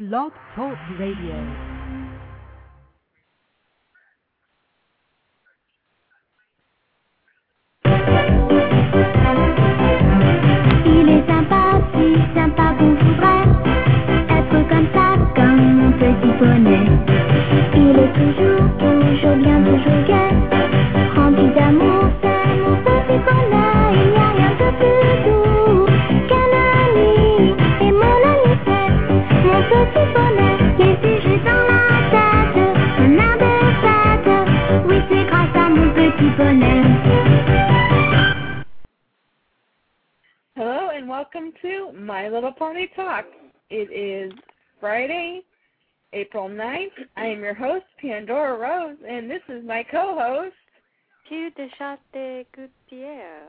Blog Talk Radio. Il est sympa, si sympa qu'on voudrait être comme ça, comme mon petit poney. Il est toujours bien, toujours gai, rempli d'amour, c'est mon petit poney. Il n'y a rien de plus doux qu'un ami, et mon ami c'est mon petit poney. Les sujets dans la tête, un air de fête, oui c'est grâce à mon petit poney. Hello and welcome to My Little Pony Talk. It is Friday, April 9th. I am your host, Pandora Rose, and this is my co-host, Tu Deschate Gutierrez.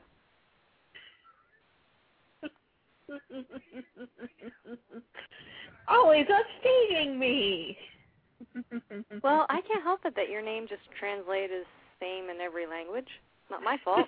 always upstating me. Well, I can't help it that your name just translates as same in every language. Not my fault.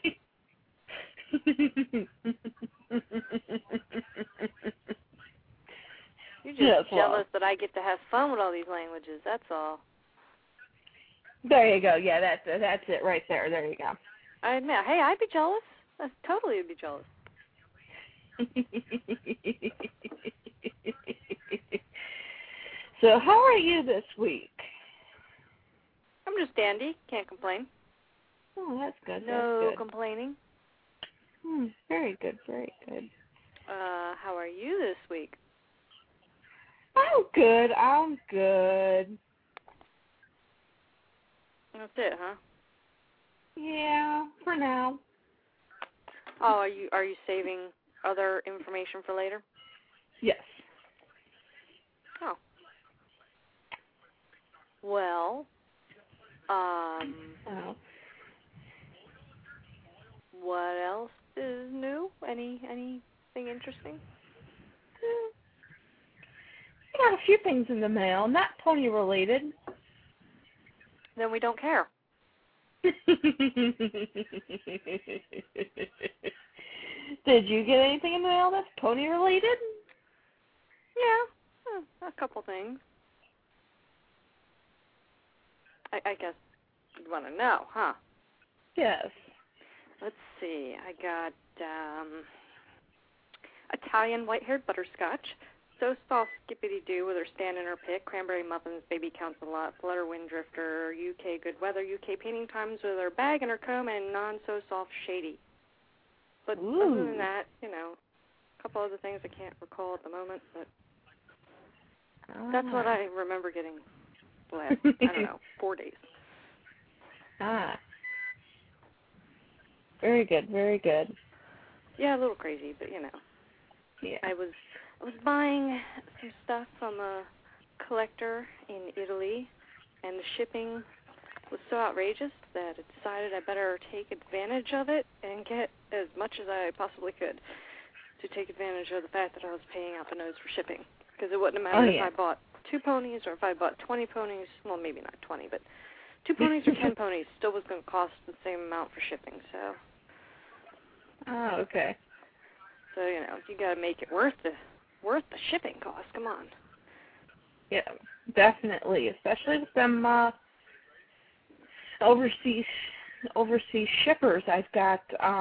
You're just jealous that I get to have fun with all these languages, that's all. There you go. Yeah, that's it right there. There you go. I admit, hey, I'd be jealous. I totally would be jealous. So how are you this week? I'm just dandy. Can't complain. Oh, that's good. No that's good. complaining. Very good. Very good. How are you this week? I'm good. I'm good. That's it, huh? Yeah, for now. Oh, are you saving other information for later? Yes. Oh. Well, what else is new? Anything interesting? I got a few things in the mail, not pony related. Then we don't care. Did you get anything in the mail that's pony related? Yeah, a couple things. I guess you'd want to know, huh? Yes. Let's see. I got Italian white-haired butterscotch, So Soft Skippity-Doo with her stand in her pick, Cranberry Muffins, Baby Counts a Lot, Flutter Wind Drifter, UK Good Weather, UK Painting Times with her bag and her comb, and Non-So-Soft Shady. But other than that, a couple other things I can't recall at the moment, but that's what I remember getting the last, 4 days. Very good, very good. Yeah, a little crazy, but Yeah. I was buying some stuff from a collector in Italy, and the shipping was so outrageous that I decided I better take advantage of it and get as much as I possibly could to take advantage of the fact that I was paying out the nose for shipping. Because it wouldn't have mattered if I bought 2 ponies or if I bought 20 ponies. Well, maybe not 20, but 2 ponies or 10 ponies still was going to cost the same amount for shipping. So. Oh, okay. So you got to make it worth the shipping cost. Come on. Yeah, definitely, especially with them overseas shippers. I've got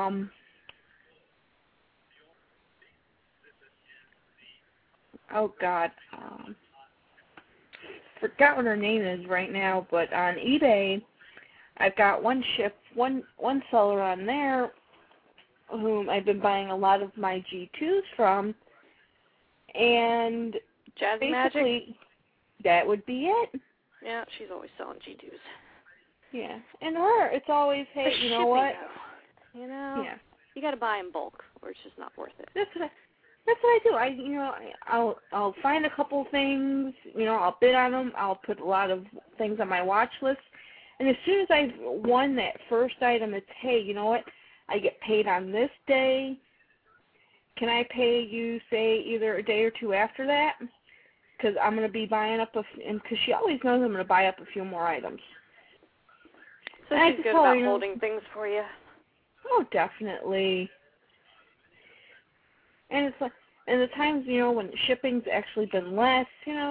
forgot what her name is right now, but on eBay I've got one seller on there whom I've been buying a lot of my G2s from, and Jazz basically Magic? That would be it. Yeah, she's always selling G2s. Yeah, and her, it's always, hey, the you know what? Yeah. You got to buy in bulk, or it's just not worth it. That's what I do. I'll find a couple things. I'll bid on them. I'll put a lot of things on my watch list, and as soon as I've won that first item, it's, hey, you know what? I get paid on this day. Can I pay you, say, either a day or two after that? Because I'm going to be buying up because she always knows I'm going to buy up a few more items. So she's good about holding things for you. Oh, definitely. And it's like, And the times, when shipping's actually been less,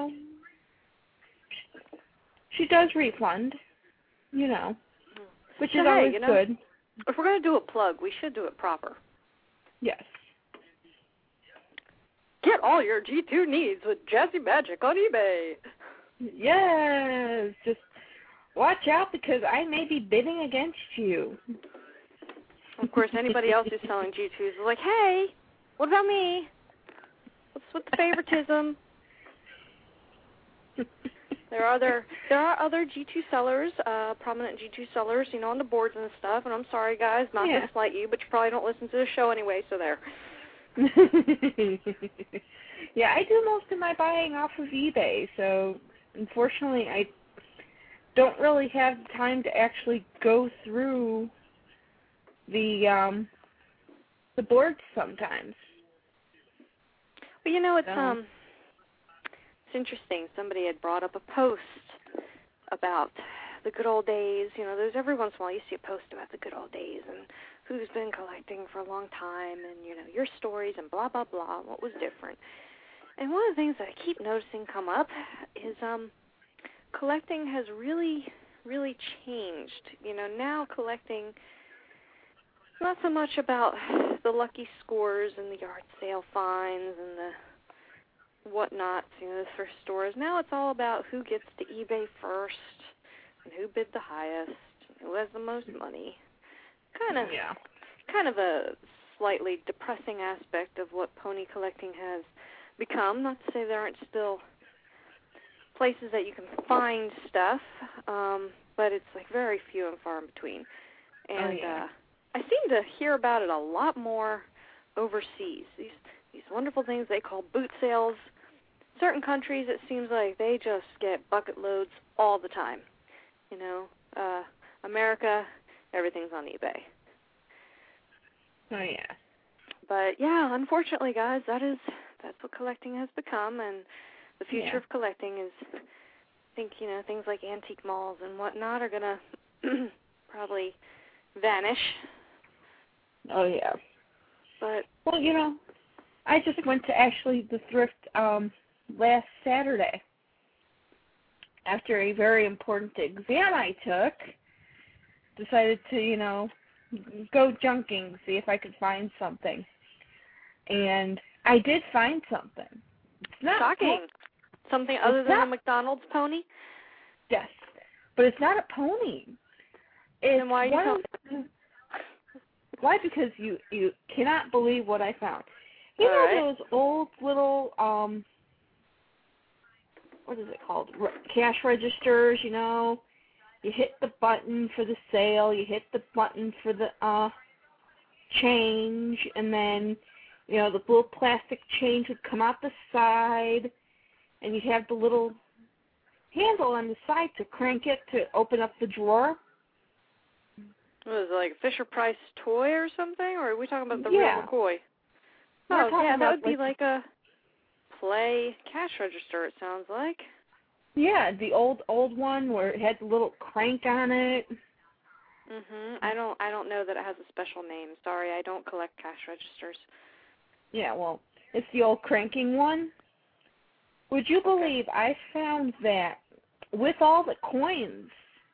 she does refund, which is always good. If we're going to do a plug, we should do it proper. Yes. Get all your G2 needs with Jazzy Magic on eBay. Yes. Just watch out because I may be bidding against you. Of course, anybody else who's selling G2s is like, hey, what about me? What's with the favoritism? There are other G2 sellers, prominent G2 sellers, on the boards and stuff. And I'm sorry, guys, not to slight you, but you probably don't listen to the show anyway, so there. Yeah, I do most of my buying off of eBay, so unfortunately I don't really have time to actually go through the boards sometimes. Well, it's interesting. Somebody had brought up a post about the good old days. There's every once in a while you see a post about the good old days and who's been collecting for a long time and, your stories and blah, blah, blah, what was different. And one of the things that I keep noticing come up is collecting has really, really changed. Now collecting not so much about the lucky scores and the yard sale finds and the whatnots, the thrift stores. Now it's all about who gets to eBay first and who bid the highest, who has the most money. Kind of a slightly depressing aspect of what pony collecting has become. Not to say there aren't still places that you can find stuff, but it's like very few and far in between. And I seem to hear about it a lot more overseas. These wonderful things they call boot sales. Certain countries, it seems like they just get bucket loads all the time. America, everything's on eBay. Oh, yeah. But, yeah, unfortunately, guys, that's what collecting has become, and the future of collecting is, I think, things like antique malls and whatnot are going to probably vanish. Oh, yeah. But, well, I just went to actually the thrift last Saturday. After a very important exam I took, decided to, go junking, see if I could find something. And I did find something. It's not shocking. Something other than a McDonald's pony? Yes. But it's not a pony. Then why are you Why? Because you cannot believe what I found. Those old little, what is it called? Cash registers, You hit the button for the sale, you hit the button for the change, and then, the little plastic change would come out the side, and you'd have the little handle on the side to crank it to open up the drawer. Was it like a Fisher-Price toy or something, or are we talking about the real McCoy? Oh, yeah, that would be like a play cash register, it sounds like. Yeah, the old one where it had the little crank on it. I don't know that it has a special name. Sorry, I don't collect cash registers. Yeah, well, it's the old cranking one. Would you believe I found that with all the coins?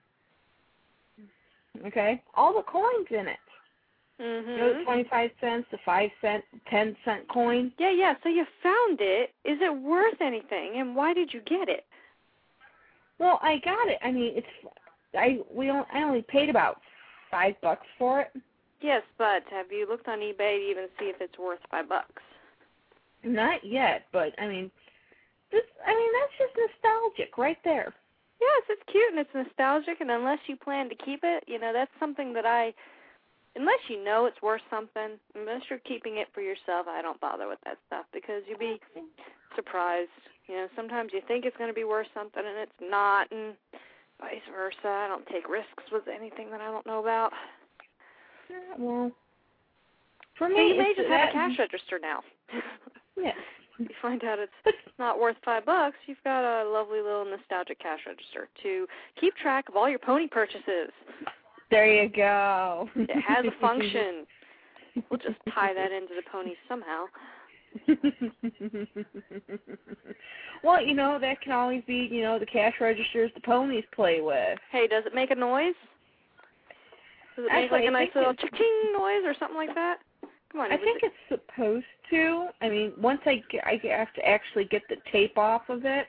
Okay, all the coins in it. The 25 cents, the 5 cent, 10 cent coin. Yeah. So you found it. Is it worth anything? And why did you get it? Well, I got it. I mean, I only paid about $5 for it. Yes, but have you looked on eBay to even see if it's worth $5? Not yet, but I mean, that's just nostalgic right there. Yes, it's cute and it's nostalgic, and unless you plan to keep it, that's something that unless you know it's worth something, unless you're keeping it for yourself, I don't bother with that stuff because you'd be surprised. Sometimes you think it's going to be worth something and it's not, and vice versa. I don't take risks with anything that I don't know about. Yeah, well, for me, so you may just have a cash register now. Yes. You find out it's not worth $5, you've got a lovely little nostalgic cash register to keep track of all your pony purchases. There you go. It has a function. We'll just tie that into the ponies somehow. Well, that can always be, the cash registers the ponies play with. Hey, does it make a noise? Does it make like a nice little ching noise or something like that? Come on. I think it's supposed to. I mean, once I have to actually get the tape off of the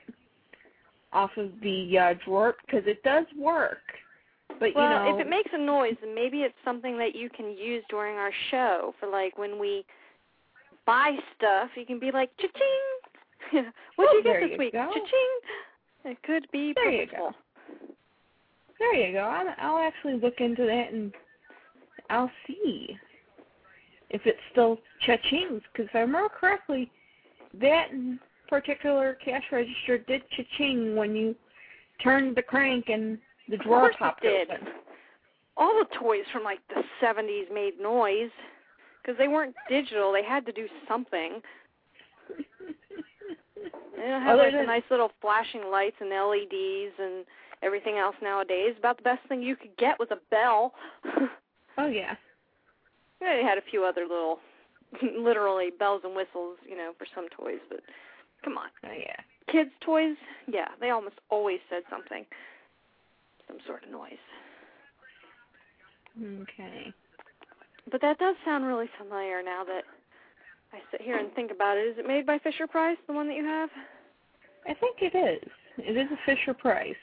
drawer, because it does work. But, well, if it makes a noise, then maybe it's something that you can use during our show for, like, when we buy stuff, you can be like, cha-ching! What'd you get this week? Go. Cha-ching! It could be purposeful. There you go. I'll actually look into that, and I'll see if it's still cha-chings, because if I remember correctly, that particular cash register did cha-ching when you turned the crank and the drawer popped open. All the toys from like the 70s made noise because they weren't digital. They had to do something. They don't have like the nice little flashing lights and LEDs and everything else nowadays. About the best thing you could get was a bell. Oh, yeah. They had a few other little, literally bells and whistles, for some toys, but come on. Oh, yeah. Kids' toys, yeah, they almost always said something. Some sort of noise. Okay. But that does sound really familiar now that I sit here and think about it. Is it made by Fisher-Price, the one that you have? I think it is. It is a Fisher-Price.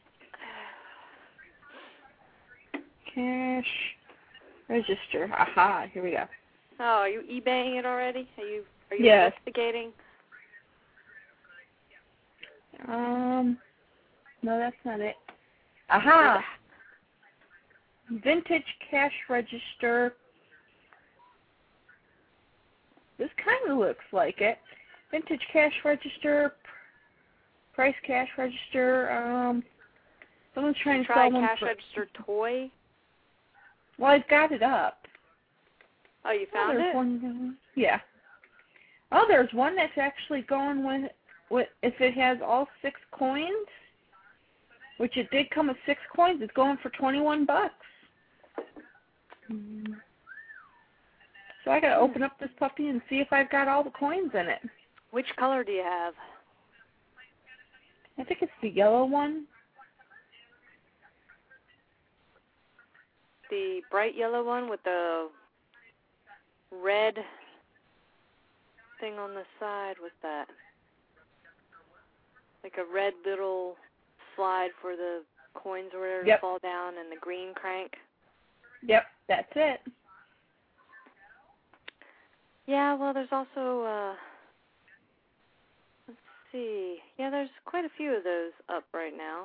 Cash register. Aha, here we go. Oh, are you eBaying it already? Are you yes. investigating? No, that's not it. Aha! Vintage cash register. This kind of looks like it. Vintage cash register. Price cash register. Someone's trying to sell one. Cash register toy? Well, I've got it up. Oh, you found it? One, yeah. Oh, there's one that's actually going with if it has all 6 coins. Which it did come with 6 coins. It's going for $21. So I got to open up this puppy and see if I've got all the coins in it. Which color do you have? I think it's the yellow one. The bright yellow one with the red thing on the side. What's that? Like a red little slide for the coins or whatever to fall down, and the green crank. Yep, that's it. Yeah, well, there's also, let's see. Yeah, there's quite a few of those up right now.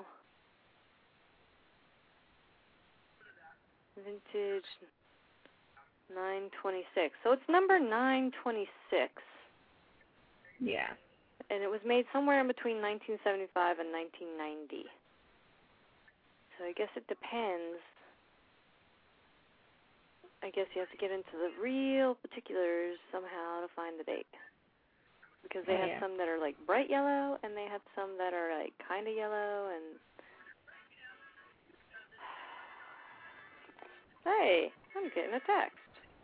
Vintage 926. So it's number 926. Yeah. And it was made somewhere in between 1975 and 1990. So I guess it depends. I guess you have to get into the real particulars somehow to find the date. Because they have some that are like bright yellow, and they have some that are like kind of yellow, and... Hey, I'm getting a text.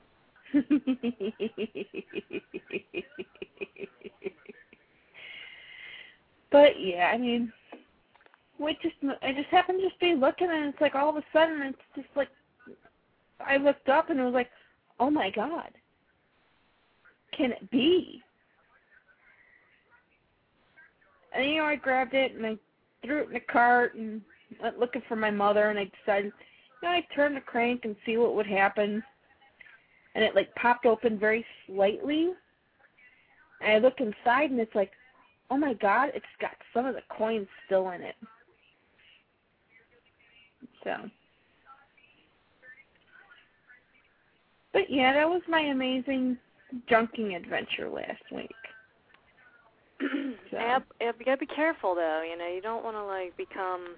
But yeah, I mean, I just happened to just be looking, and it's like all of a sudden, it's just like I looked up, and it was like, oh my God, can it be? And I grabbed it and I threw it in the cart and went looking for my mother, and I decided, I'd turn the crank and see what would happen. And it like popped open very slightly. And I look inside, and it's like, oh my God, it's got some of the coins still in it. So. But yeah, that was my amazing junking adventure last week. So. Yeah, you gotta be careful though. You don't want to like become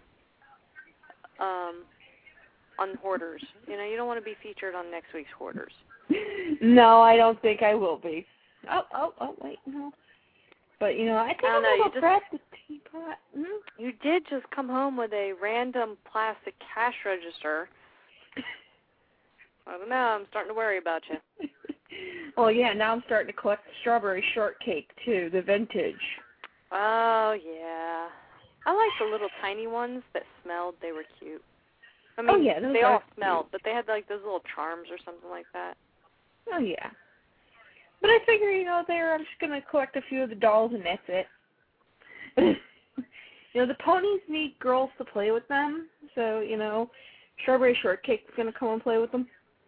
on Hoarders. You don't want to be featured on next week's Hoarders. No, I don't think I will be. Oh, wait, no. But, I think I'm going to grab the teapot. You did just come home with a random plastic cash register. I don't know. I'm starting to worry about you. Well, yeah, now I'm starting to collect the strawberry shortcake, too, the vintage. Oh, yeah. I like the little tiny ones that smelled. They were cute. I mean, Oh, yeah, they all smelled, cute. but they had, like, those little charms or something like that. Oh, yeah. But I figure, I'm just going to collect a few of the dolls, and that's it. The ponies need girls to play with them, so, Strawberry Shortcake's going to come and play with them.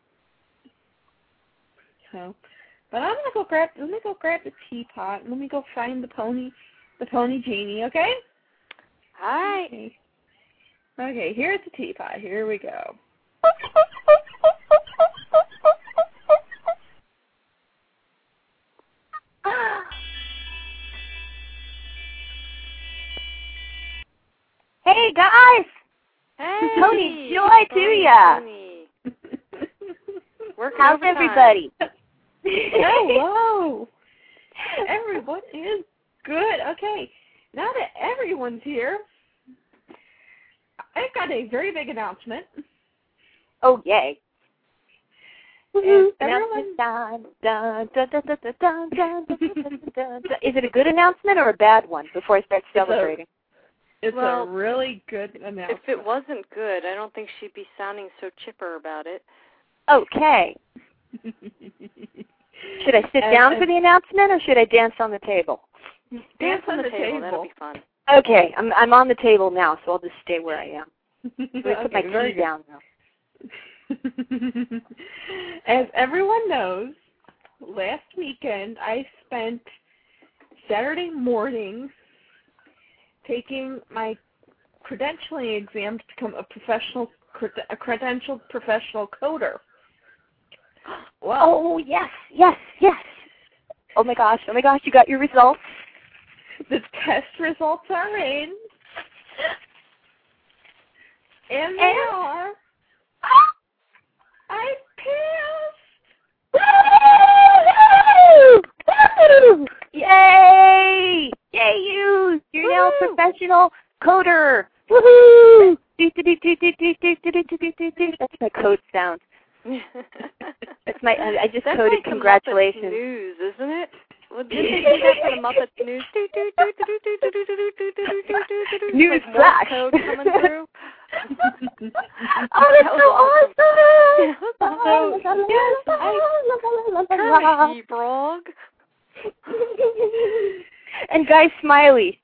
So, but let me go grab the teapot, and let me go find the pony Janie, okay? Hi. Okay, here's the teapot. Here we go. Hey, guys! Hey! Tony, joy to ya! How's everybody? Hello! Everyone is good. Okay, now that everyone's here, I've got a very big announcement. Oh, yay. Is it a good announcement or a bad one before I start celebrating? It's a really good announcement. If it wasn't good, I don't think she'd be sounding so chipper about it. Okay. Should I sit down for the announcement or should I dance on the table? Dance on the table. That'll be fun. Okay, I'm on the table now, so I'll just stay where I am. Let me put my key down now. As everyone knows, last weekend I spent Saturday morning taking my credentialing exam to become a credentialed professional coder. Wow. Oh, yes. Oh my gosh, you got your results? The test results are in. And they are. I passed! Yay! Yay, you! You're now a professional coder! Woohoo! That's my code sound. That's I just coded like congratulations. Muppets News, isn't it? Well, didn't they do that for the Muppets News? News flash. Code coming through. Oh, that's so awesome! Kermit Frog. And Guy Smiley.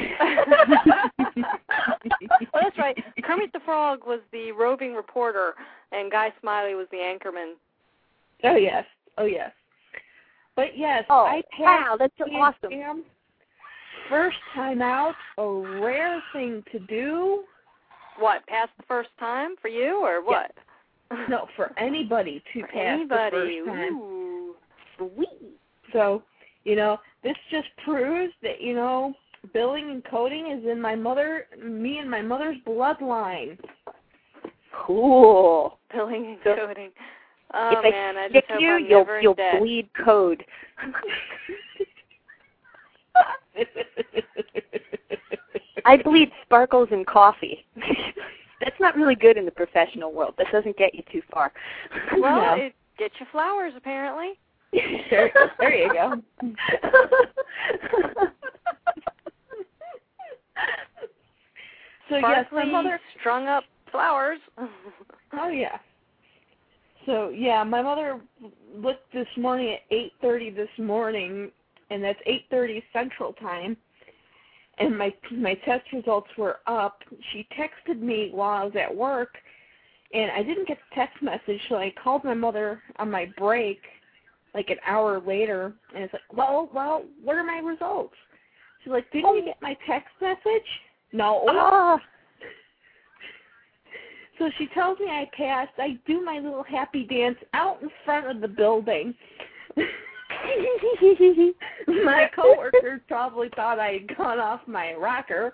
Oh, that's right. Kermit the Frog was the roving reporter, and Guy Smiley was the anchorman. Oh, yes. But, yes, I passed. Wow, that's so awesome. Exam. First time out, a rare thing to do. What, pass the first time for you, or what? Yeah. No, for anybody to pass the first time. Ooh. Sweet. So, this just proves that, billing and coding is in me and my mother's bloodline. Cool. Billing and coding. Oh, if man, I stick just hope you, I'm never you'll in debt. bleed code. I bleed sparkles in coffee. That's not really good in the professional world. That doesn't get you too far. Well, it gets you flowers, apparently. There you go. So, yes, my mother strung up flowers. Oh, yeah. So, yeah, my mother looked this morning at 8:30 this morning, and that's 8:30 Central Time, and my test results were up. She texted me while I was at work, and I didn't get the text message, so I called my mother on my break like an hour later, and it's like, well, what are my results? She's like, didn't you get my text message? No. So she tells me I passed. I do my little happy dance out in front of the building. My coworkers probably thought I had gone off my rocker.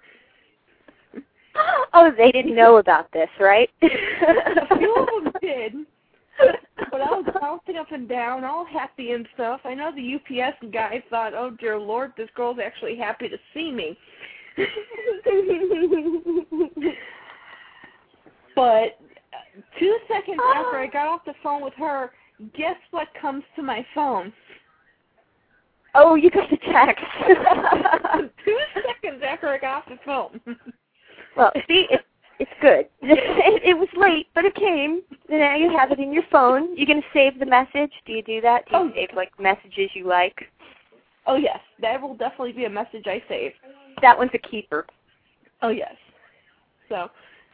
Oh, they didn't know about this, right? A few of them did. But I was bouncing up and down, all happy and stuff. I know the UPS guy thought, oh, dear Lord, this girl's actually happy to see me. But 2 seconds after I got off the phone with her, guess what comes to my phone? Oh, you got the text. 2 seconds after I got off the phone. Well, see, it's good. It was late, but it came. Now you have it in your phone. You're going to save the message? Do you do that? Do you save, like, messages you like? Oh, yes. That will definitely be a message I save. That one's a keeper. Oh, yes. So.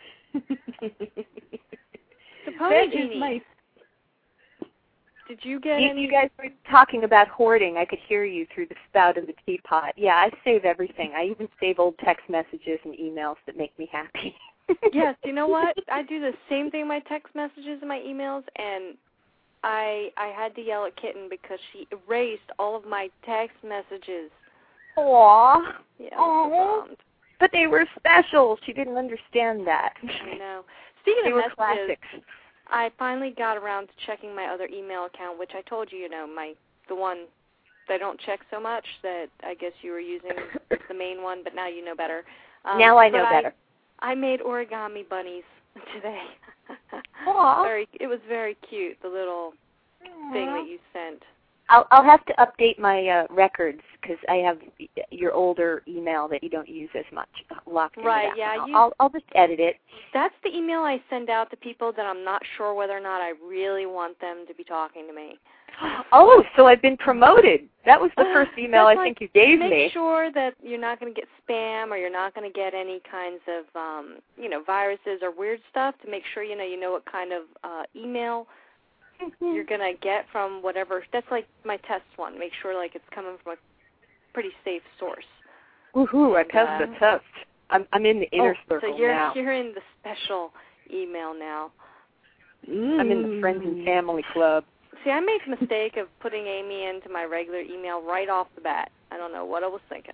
The Pony Genie. Is my... Did you get any? You guys were talking about hoarding. I could hear you through the spout of the teapot. Yeah, I save everything. I even save old text messages and emails that make me happy. Yes, you know what? I do the same thing in my text messages and my emails, and I had to yell at Kitten because she erased all of my text messages. Aww. Yeah, Aww. so But they were special. She didn't understand that. I know. Speaking they of were messages, classics. I finally got around to checking my other email account, which I told you, the one that I don't check so much that I guess you were using the main one, but now you know better. Now I know better. I made origami bunnies today. Aww. It was very cute, the little thing that you sent. I'll have to update my records because I have your older email that you don't use as much locked in. Right, yeah. I'll just edit it. That's the email I send out to people that I'm not sure whether or not I really want them to be talking to me. Oh, so I've been promoted. That was the first email I think you gave me. Make sure that you're not going to get spam or you're not going to get any kinds of, viruses or weird stuff to make sure, you know what kind of email you're going to get from whatever. That's like my test one. Make sure, like, it's coming from a pretty safe source. Woohoo, I passed the test. I'm in the inner circle so you're, now. you're in the special email now. I'm in the Friends and Family Club. See, I made the mistake of putting Amy into my regular email right off the bat. I don't know what I was thinking.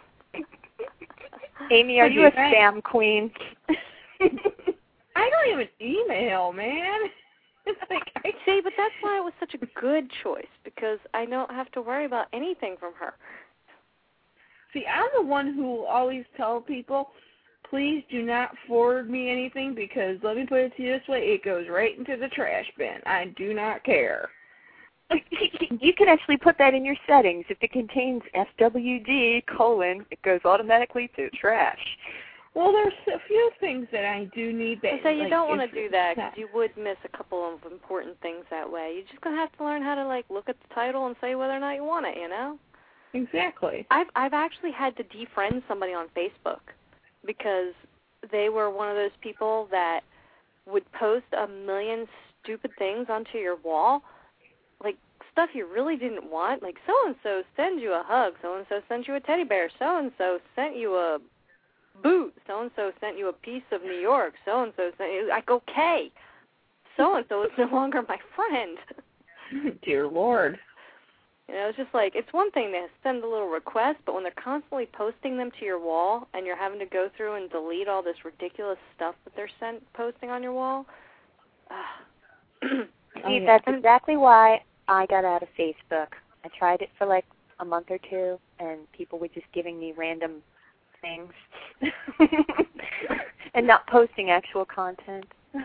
Amy, are you a spam queen? I don't even email, man. It's like, See, but that's why it was such a good choice, because I don't have to worry about anything from her. See, I'm the one who always tell people, please do not forward me anything because, let me put it to you this way, it goes right into the trash bin. I do not care. You can actually put that in your settings. If it contains FWD, it goes automatically to trash. Well, there's a few things that I do need that. So you don't want to do that because you would miss a couple of important things that way. You're just going to have to learn how to, look at the title and say whether or not you want it, Exactly. I've actually had to defriend somebody on Facebook because they were one of those people that would post a million stupid things onto your wall, like stuff you really didn't want, like so-and-so sends you a hug, so-and-so sent you a teddy bear, so-and-so sent you a boot, so-and-so sent you a piece of New York, so-and-so sent you, like, okay, so-and-so is no longer my friend. Dear Lord. It's just like, it's one thing to send a little request, but when they're constantly posting them to your wall and you're having to go through and delete all this ridiculous stuff that they're posting on your wall. See, that's exactly why I got out of Facebook. I tried it for a month or two, and people were just giving me random things and not posting actual content.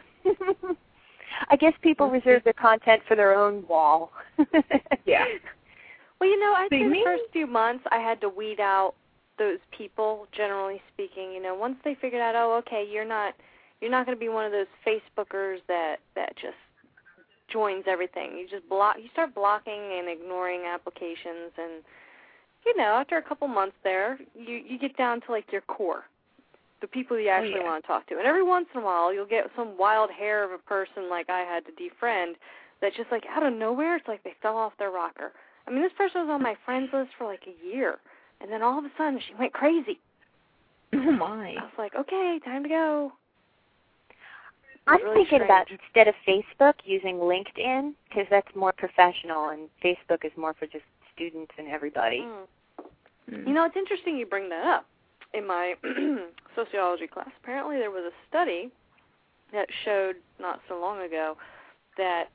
I guess people reserve their content for their own wall. Yeah. Well, I think the first few months I had to weed out those people, generally speaking. Once they figured out, okay, you're not going to be one of those Facebookers that just joins everything. You just you start blocking and ignoring applications, and after a couple months there, you get down to your core, the people you actually want to talk to. And every once in a while, you'll get some wild hair of a person like I had to defriend that's just out of nowhere, it's like they fell off their rocker. I mean, this person was on my friends list for a year, and then all of a sudden she went crazy. Oh, my. I was like, okay, time to go. I'm thinking about, instead of Facebook, using LinkedIn, because that's more professional, and Facebook is more for just students and everybody. It's interesting you bring that up. In my sociology class, apparently there was a study that showed not so long ago that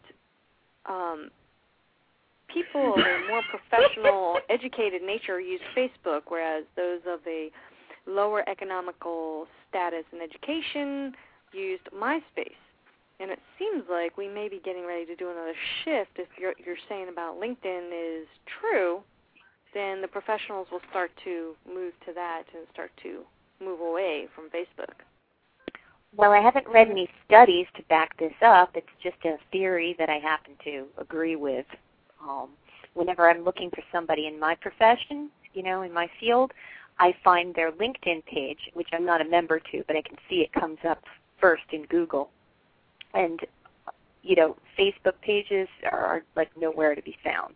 people of a more professional, educated nature use Facebook, whereas those of a lower economical status and education used MySpace. And it seems like we may be getting ready to do another shift. If you're saying about LinkedIn is true, then the professionals will start to move to that and start to move away from Facebook. Well, I haven't read any studies to back this up. It's just a theory that I happen to agree with. Whenever I'm looking for somebody in my profession, in my field, I find their LinkedIn page, which I'm not a member to, but I can see it comes up first in Google. And, Facebook pages are like nowhere to be found.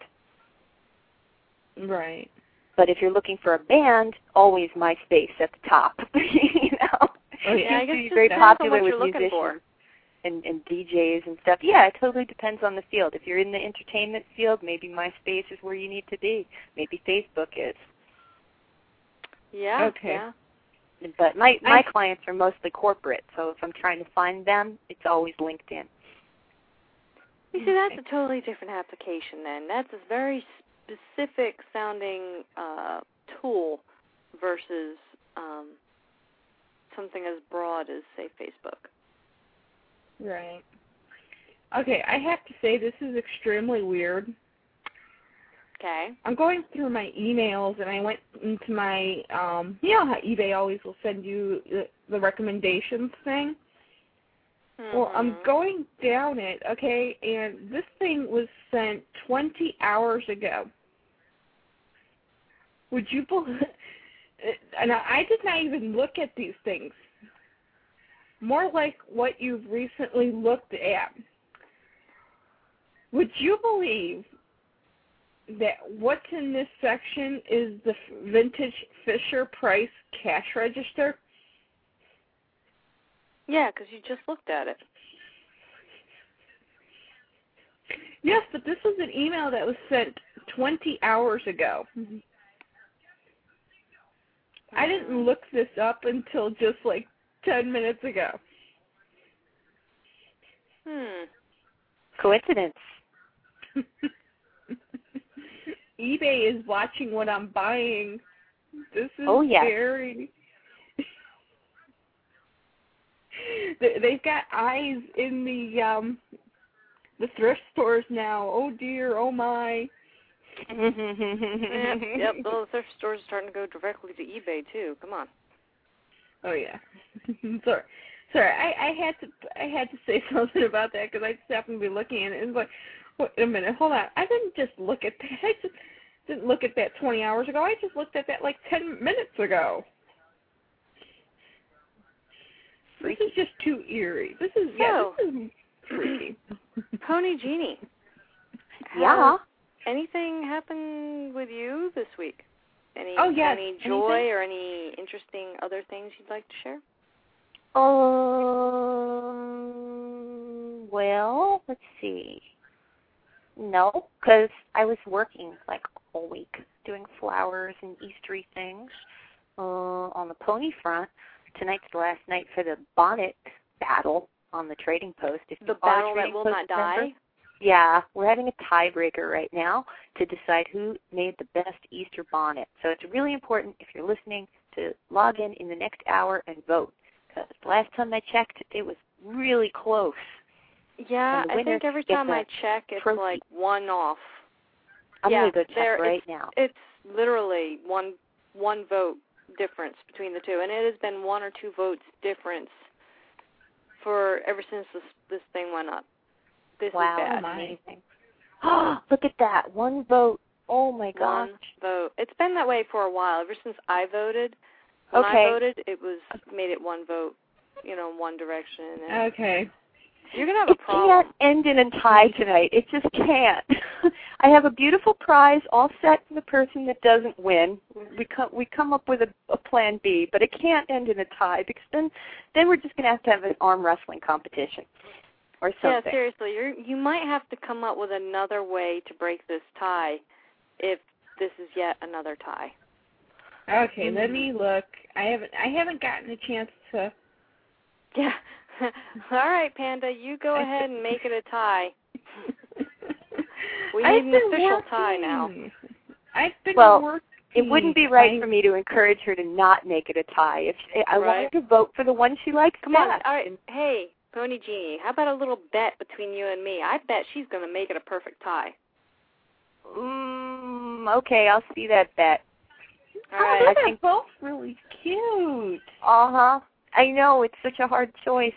Right. But if you're looking for a band, always MySpace at the top. Oh, yeah. I guess it's it very depends popular on what with you're looking musicians for. and DJs and stuff. Yeah, it totally depends on the field. If you're in the entertainment field, maybe MySpace is where you need to be. Maybe Facebook is. Yeah. Okay. Yeah. But my clients are mostly corporate, so if I'm trying to find them, it's always LinkedIn. You see, that's a totally different application then. That's a very specific sounding tool versus something as broad as, say, Facebook. Right. Okay, I have to say this is extremely weird. Okay. I'm going through my emails, and I went into my, you know how eBay always will send you the recommendations thing? Mm-hmm. Well, I'm going down it, okay, and this thing was sent 20 hours ago. Would you believe? And I did not even look at these things. More like what you've recently looked at. Would you believe that what's in this section is the vintage Fisher-Price cash register? Yeah, because you just looked at it. Yes, but this was an email that was sent 20 hours ago. Mm-hmm. I didn't look this up until just like 10 minutes ago. Coincidence. eBay is watching what I'm buying. This is very... They've got eyes in the thrift stores now. Oh dear, oh my. Yep, those thrift stores are starting to go directly to eBay too. Come on. Oh yeah. Sorry. I had to say something about that because I just happened to be looking at it. It was like, wait a minute, hold on. I didn't just look at that. I just didn't look at that 20 hours ago. I just looked at that like 10 minutes ago. Freaky. This is just too eerie. This is freaky. Pony Jeannie. Yeah. Anything happen with you this week? Any joy or any interesting other things you'd like to share? Well, let's see. No, because I was working like all week doing flowers and Eastery things on the pony front. Tonight's the last night for the bonnet battle on the Trading Post. The battle that will not die? Yeah, we're having a tiebreaker right now to decide who made the best Easter bonnet. So it's really important, if you're listening, to log in the next hour and vote. Because last time I checked, it was really close. Yeah, I think every time I check, it's like one off. I'm going to go check right now. It's literally one vote difference between the two, and it has been 1 or 2 votes difference for ever since this thing went up. This is bad. Amazing. Oh, look at that. 1 vote. Oh, my gosh. 1 vote. It's been that way for a while, ever since I voted. When I voted, it made it 1 vote, one direction. And okay. You're going to have a problem. It can't end in a tie tonight. It just can't. I have a beautiful prize all set for the person that doesn't win. We come up with a plan B, but it can't end in a tie because then we're just going to have an arm wrestling competition or something. Yeah, seriously. You might have to come up with another way to break this tie if this is yet another tie. Okay, let me look. I haven't gotten a chance to... Yeah. All right, Panda, you go ahead and make it a tie. We need an official tie now. I've been working. It wouldn't be right for me to encourage her to not make it a tie. If I want her to vote for the one she likes Come best. on. All right. Hey, Pony Jeannie, how about a little bet between you and me? I bet she's going to make it a perfect tie. Okay, I'll see that bet. All right. I think both really cute. Uh-huh. I know, it's such a hard choice.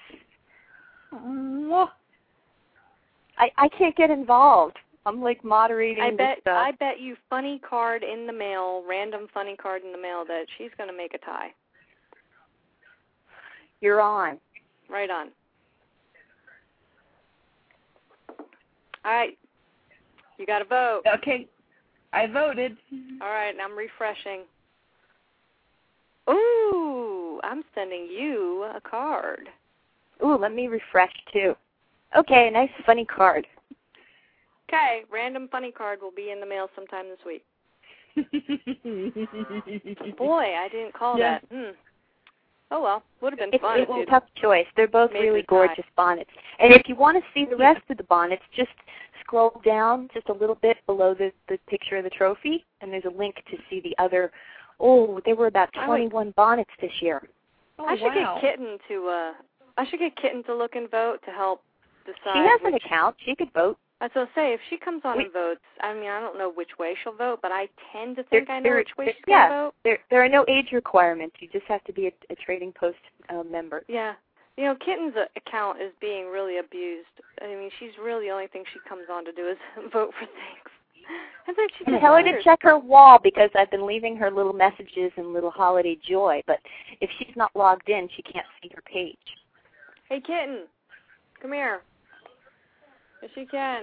I can't get involved. I'm like moderating this stuff. I bet you funny card in the mail, random funny card in the mail, that she's going to make a tie. You're on. Right on. All right. You got to vote. Okay. I voted. All right, and I'm refreshing. Ooh, I'm sending you a card. Ooh, let me refresh too. Okay, a nice funny card. Okay, random funny card will be in the mail sometime this week. Boy, I didn't call that. Oh, well, would have been fun. It's a tough choice. They're both really gorgeous bonnets. And if you want to see the rest of the bonnets, just scroll down just a little bit below the picture of the trophy, and there's a link to see the other. Oh, there were about 21 bonnets this year. Oh, I should get Kitten to look and vote to help decide. She has an account. She could vote. I was going to say, if she comes on and votes, I mean, I don't know which way she'll vote, but I tend to think I know which way she's going to vote. There are no age requirements. You just have to be a Trading Post member. Yeah. You know, Kitten's account is being really abused. I mean, she's really the only thing she comes on to do is vote for things. I think she Tell her to check her wall, because I've been leaving her little messages and little holiday joy, but if she's not logged in, she can't see her page. Hey, Kitten, come here. Yes, you can.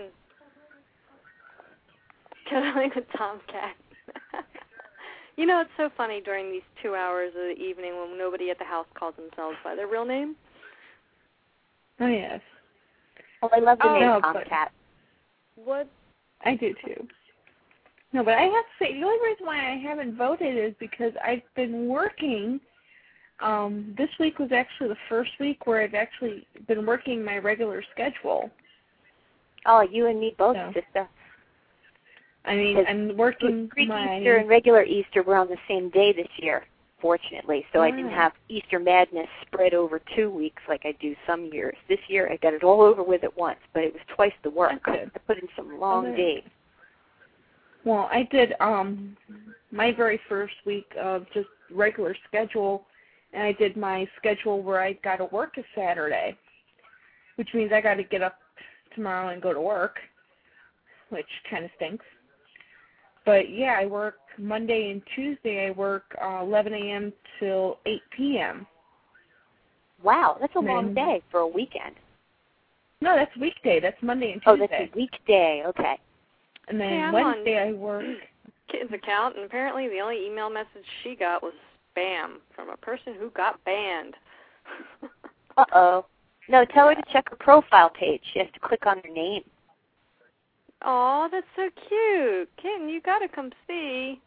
Cuddling with Tomcat. You know, it's so funny during these 2 hours of the evening when nobody at the house calls themselves by their real name. Oh, yes. Oh, I love the name Tomcat. What? I do, too. No, but I have to say, the only reason why I haven't voted is because I've been working. This week was actually the first week where I've actually been working my regular schedule. Oh, you and me both, sister. I mean, I'm working Greek Easter and regular Easter were on the same day this year, fortunately, so I didn't have Easter madness spread over 2 weeks like I do some years. This year I got it all over with at once, but it was twice the work. I put in some long days. Well, I did my very first week of just regular schedule, and I did my schedule where I got to work a Saturday, which means I got to get up tomorrow and go to work, which kind of stinks. But yeah, I work Monday and Tuesday. I work 11 a.m. till 8 p.m. Wow, that's a long day for a weekend. No, that's weekday. That's Monday and Tuesday. Oh, that's a weekday. Okay. And then Wednesday I work. Kitten's account, and apparently the only email message she got was spam from a person who got banned. Uh-oh. No, tell her to check her profile page. She has to click on her name. Oh, that's so cute. Kitten, you got to come see.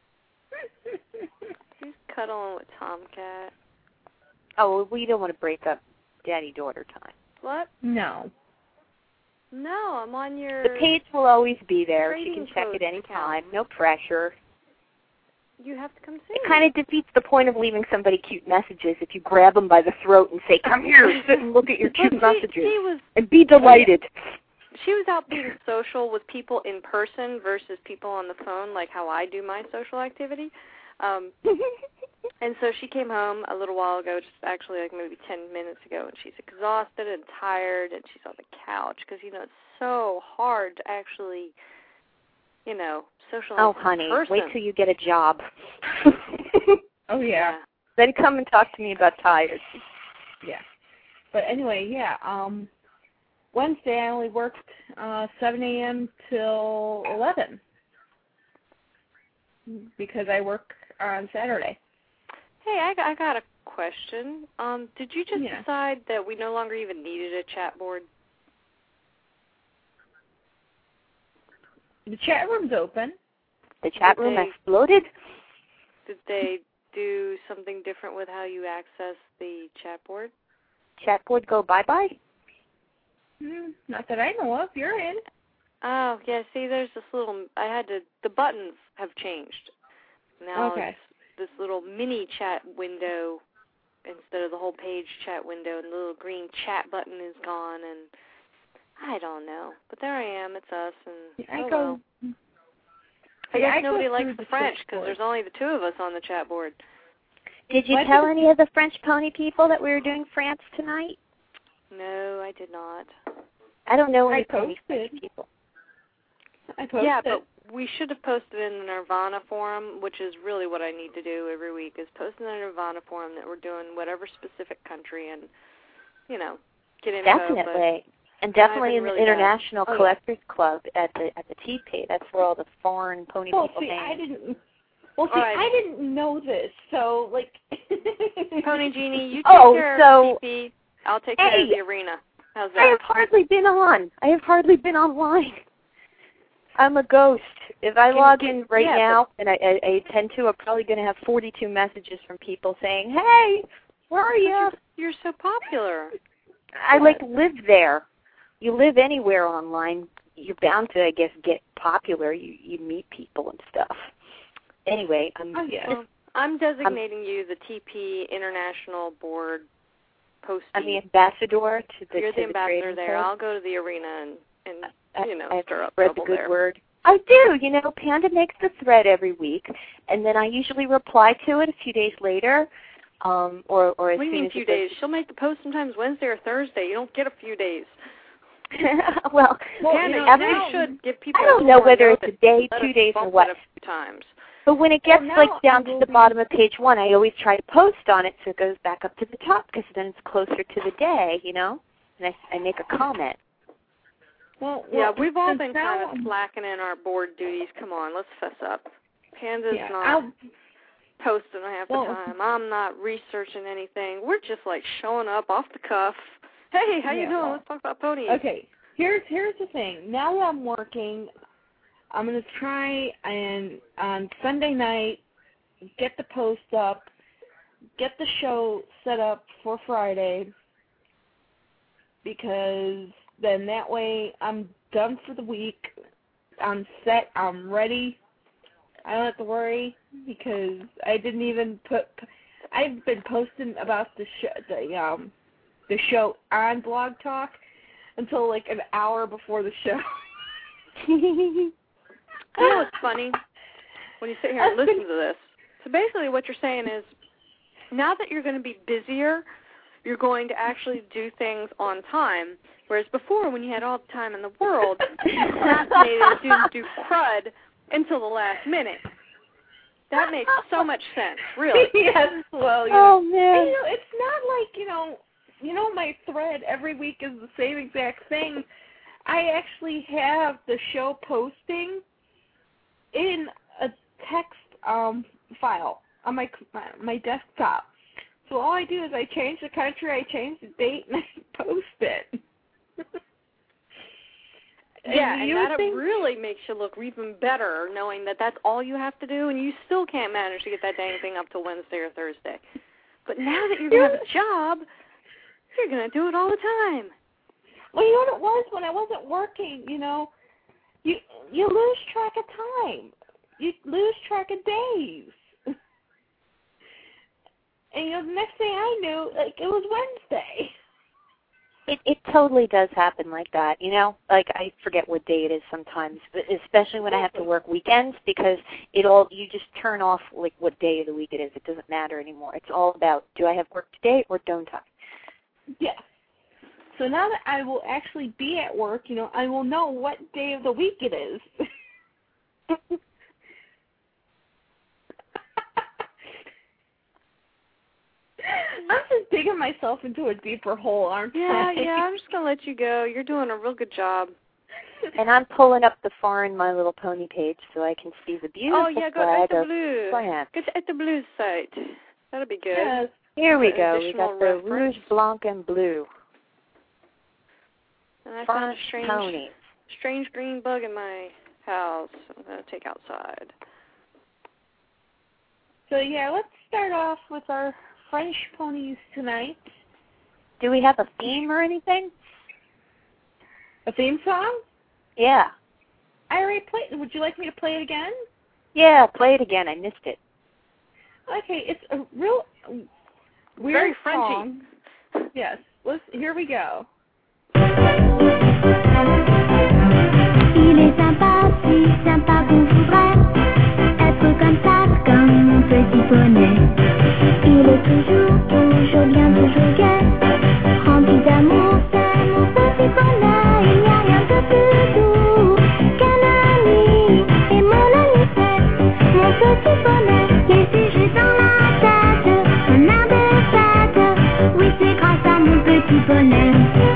She's cuddling with Tomcat. Oh, well, we don't want to break up daddy-daughter time. What? No. No, I'm on your... The page will always be there. She can check it any account. time. No pressure. You have to come see. It kind of defeats the point of leaving somebody cute messages if you grab them by the throat and say, come here, sit and look at your cute messages. And be delighted. She was out being social with people in person versus people on the phone, like how I do my social activity. And so she came home a little while ago, just actually like maybe 10 minutes ago, and she's exhausted and tired, and she's on the couch because, you know, it's so hard to actually, you know, socialize in person. Oh, honey, wait till you get a job. Oh, yeah. Then come and talk to me about tires. Yeah. But anyway, yeah, Wednesday I only worked 7 a.m. till 11 because I work on Saturday. Hey, I got a question. Did you just decide that we no longer even needed a chat board? The chat room's open. The chat room exploded? Did they do something different with how you access the chat board? Chat board go bye-bye? Not that I know of. You're in. Oh, yeah, see, there's this little, the buttons have changed. Now it's this little mini chat window instead of the whole whole page chat window, and the little green chat button is gone, and I don't know. But there I am. It's us, and I guess nobody likes the French because there's only the two of us on the chat board. Did you tell any of the French pony people that we were doing France tonight? No, I did not. I don't know any French people. I posted. Yeah, but we should have posted in the Nirvana forum, which is really what I need to do every week, is post in the Nirvana forum that we're doing whatever specific country and, get info. Definitely. And definitely in the International Collectors Club at the TP. That's where all the foreign pony people hang. I didn't know this, so, Pony Genie, you take care of TP. I'll take care of the arena. How's that? I have hardly been on. I have hardly been online. I'm a ghost. If I log in now, and I tend to, I'm probably going to have 42 messages from people saying, hey, where are you? You're so popular. I live there. You live anywhere online, you're bound to, I guess, get popular. You meet people and stuff. Anyway, I'm designating you the TP International Board postee. I'm the ambassador to the You're the ambassador there. Club. I'll go to the arena and stir up spread trouble the good there. word. I do. Panda makes the thread every week, and then I usually reply to it a few days later. Or as what do you soon mean as a few days? She'll make the post sometimes Wednesday or Thursday. You don't get a few days. well, Panda, you should give people. I don't know whether it's a day, 2 days, or what. A few times. But when it gets down to the bottom of page 1, I always try to post on it so it goes back up to the top because then it's closer to the day, and I make a comment. Well, we've all been kind of slacking in our board duties. Come on, let's fess up. Panda's not posting half the time. I'm not researching anything. We're just showing up off the cuff. Hey, how you doing? Let's talk about ponies. Okay, here's the thing. Now that I'm working, I'm going to try and on Sunday night get the post up, get the show set up for Friday, because then that way I'm done for the week. I'm set. I'm ready. I don't have to worry because I didn't even I've been posting about the show on Blog Talk until an hour before the show. You know what's funny? When you sit here and listen to this. So basically what you're saying is, now that you're going to be busier, you're going to actually do things on time. Whereas before, when you had all the time in the world, you procrastinated and do crud until the last minute. That makes so much sense, really. Yes, well, oh, man. It's not like, my thread every week is the same exact thing. I actually have the show posting in a text file on my desktop. So all I do is I change the country, I change the date, and I post it. And that really makes you look even better knowing that that's all you have to do, and you still can't manage to get that dang thing up till Wednesday or Thursday. But now that you're going to have a job, you're going to do it all the time. Well, you know what it was when I wasn't working, you lose track of time. You lose track of days. And the next thing I knew, it was Wednesday. It totally does happen like that, I forget what day it is sometimes, but especially when I have to work weekends, because you just turn off what day of the week it is. It doesn't matter anymore. It's all about, do I have work today or don't I? Yeah. So now that I will actually be at work, I will know what day of the week it is. I'm just digging myself into a deeper hole, aren't I? Yeah, I'm just going to let you go. You're doing a real good job. And I'm pulling up the foreign My Little Pony page so I can see the beautiful flag of France. Go to the Blue site. That'll be good. Yes. Here we go. We got the Rouge, Blanc, and Blue. And I French found a strange green bug in my house I'm going to take outside. So, let's start off with our French ponies tonight. Do we have a theme or anything? A theme song? Yeah. I already played it. Would you like me to play it again? Yeah, play it again. I missed it. Okay, it's a real weird Very Frenchy. song. Yes. Here we go. Il est sympa, si sympa qu'on voudrait être comme ça, comme mon petit poney. Il est toujours, toujours bien, toujours gai, rempli d'amour, c'est mon petit poney. Il n'y a rien de plus doux qu'un ami, et mon ami c'est mon petit poney. Les sujets dans la tête, on a des fêtes, oui c'est grâce à mon petit poney.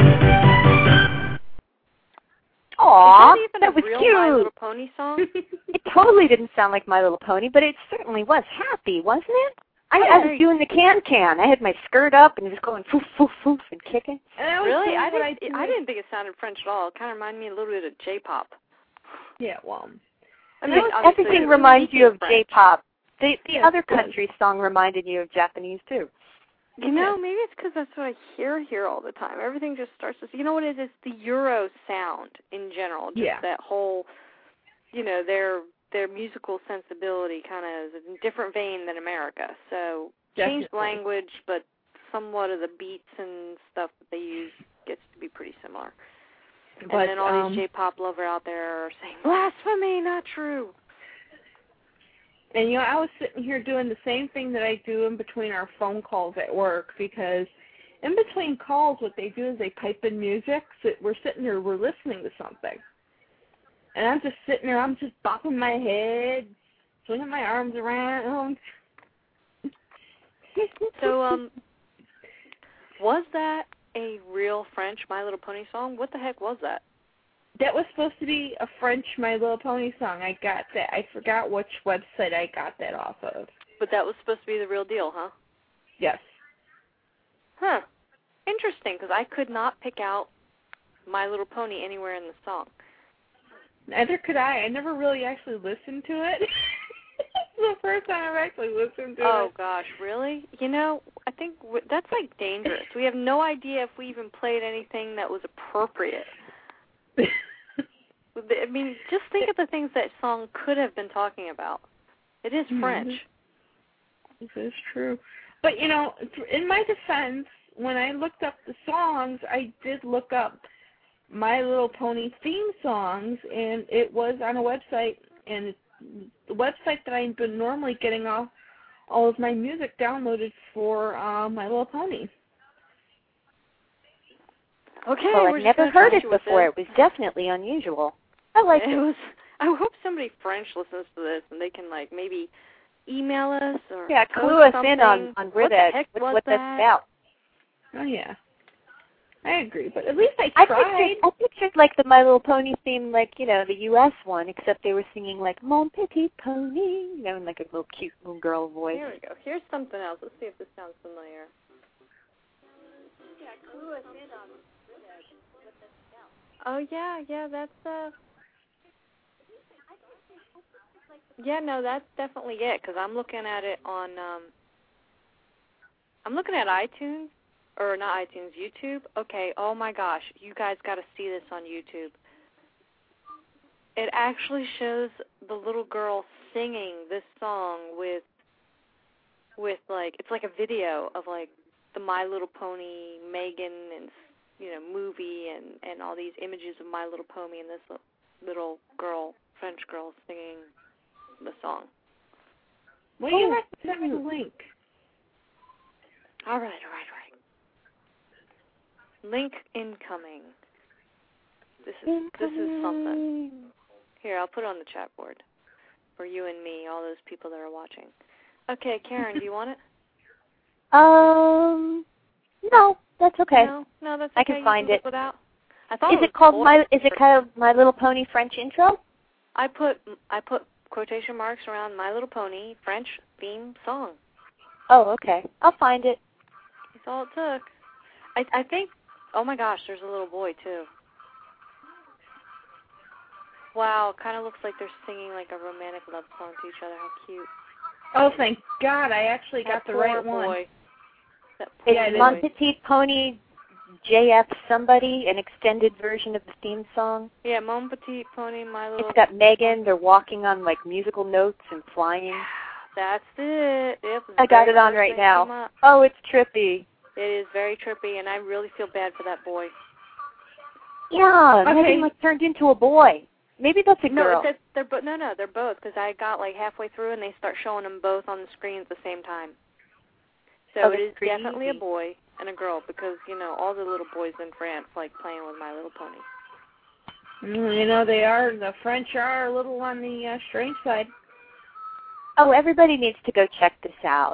Aw, Is that even that a was real cute. My Little Pony song? It totally didn't sound like My Little Pony, but it certainly was happy, wasn't it? I was doing the can-can. I had my skirt up and just going foof, foof, foof and kicking. And Really? I didn't think it sounded French at all. It kind of reminded me a little bit of J-pop. Yeah, well. I mean, Everything reminds you of French. J-pop. The Yes, other it does. country's song reminded you of Japanese, too. You know, maybe it's because that's what I hear here all the time. Everything just starts to, you know what it is? It's the Euro sound in general. Just that whole, you know, their musical sensibility kind of is in a different vein than America. So changed language, but somewhat of the beats and stuff that they use gets to be pretty similar. But, and then all these J-pop lovers out there are saying, blasphemy, not true. And, you know, I was sitting here doing the same thing that I do in between our phone calls at work, because in between calls what they do is they pipe in music. So we're sitting there, we're listening to something. And I'm just sitting there, I'm just bopping my head, swinging my arms around. So, was that a real French My Little Pony song? What the heck was that? That was supposed to be a French My Little Pony song. I got that. I forgot which website I got that off of. But that was supposed to be the real deal, huh? Yes. Huh. Interesting, because I could not pick out My Little Pony anywhere in the song. Neither could I. I never really actually listened to it. It's the first time I've actually listened to it. Oh, gosh, really? You know, I think that's, like, dangerous. We have no idea if we even played anything that was appropriate. I mean, just think of the things that song could have been talking about. It is French. This is true. But, you know, in my defense, when I looked up the songs, I did look up My Little Pony theme songs, and it was on a website, and the website that I've been normally getting all of my music downloaded for My Little Pony. Okay, well, I've never heard it before. It was definitely unusual. I like it. I hope somebody French listens to this and they can, like, maybe email us or clue us something. in on where what that's about. Oh, yeah. I agree, but at least I tried. I pictured like the My Little Pony theme, like, you know, the U.S. one, except they were singing like Mon Petit Pony, you know, in like a little cute little girl voice. Here we go. Here's something else. Let's see if this sounds familiar. Yeah, clue us in on what that's about. Oh, yeah, that's yeah, no, that's definitely it, because I'm looking at it on, I'm looking at iTunes, or not iTunes, YouTube. Okay, oh my gosh, you guys got to see this on YouTube. It actually shows the little girl singing this song with like, it's like a video of like the My Little Pony, Megan, and, you know, movie, and all these images of My Little Pony, and this little girl, French girl, singing the song. Well, you have to send me the link. All right. Link incoming. This is something. Here, I'll put it on the chat board for you and me, all those people that are watching. Okay, Karen, do you want it? No, that's okay. No, that's okay. I can find it. Without. I thought Is it called My Little Pony French Intro? I put quotation marks around My Little Pony French theme song. Oh, okay. I'll find it. That's all it took. I think, oh my gosh, there's a little boy too. Wow, kind of looks like they're singing like a romantic love song to each other. How cute. Oh, thank God, I actually got the right one. Boy. It's Mon Petit Pony JF Somebody, an extended version of the theme song. Yeah, Mon Petit Pony, My Little... It's got Megan. They're walking on, like, musical notes and flying. That's it. Yep, I got it on right now. Oh, it's trippy. It is very trippy, and I really feel bad for that boy. Yeah, Okay. Megan like turned into a boy. Maybe that's a girl. No, they're both. No, they're both. Because I got like halfway through, and they start showing them both on the screen at the same time. So Oh, it is that's definitely a crazy. boy and a girl, because all the little boys in France like playing with My Little Pony. The French are a little on the strange side. Oh, everybody needs to go check this out.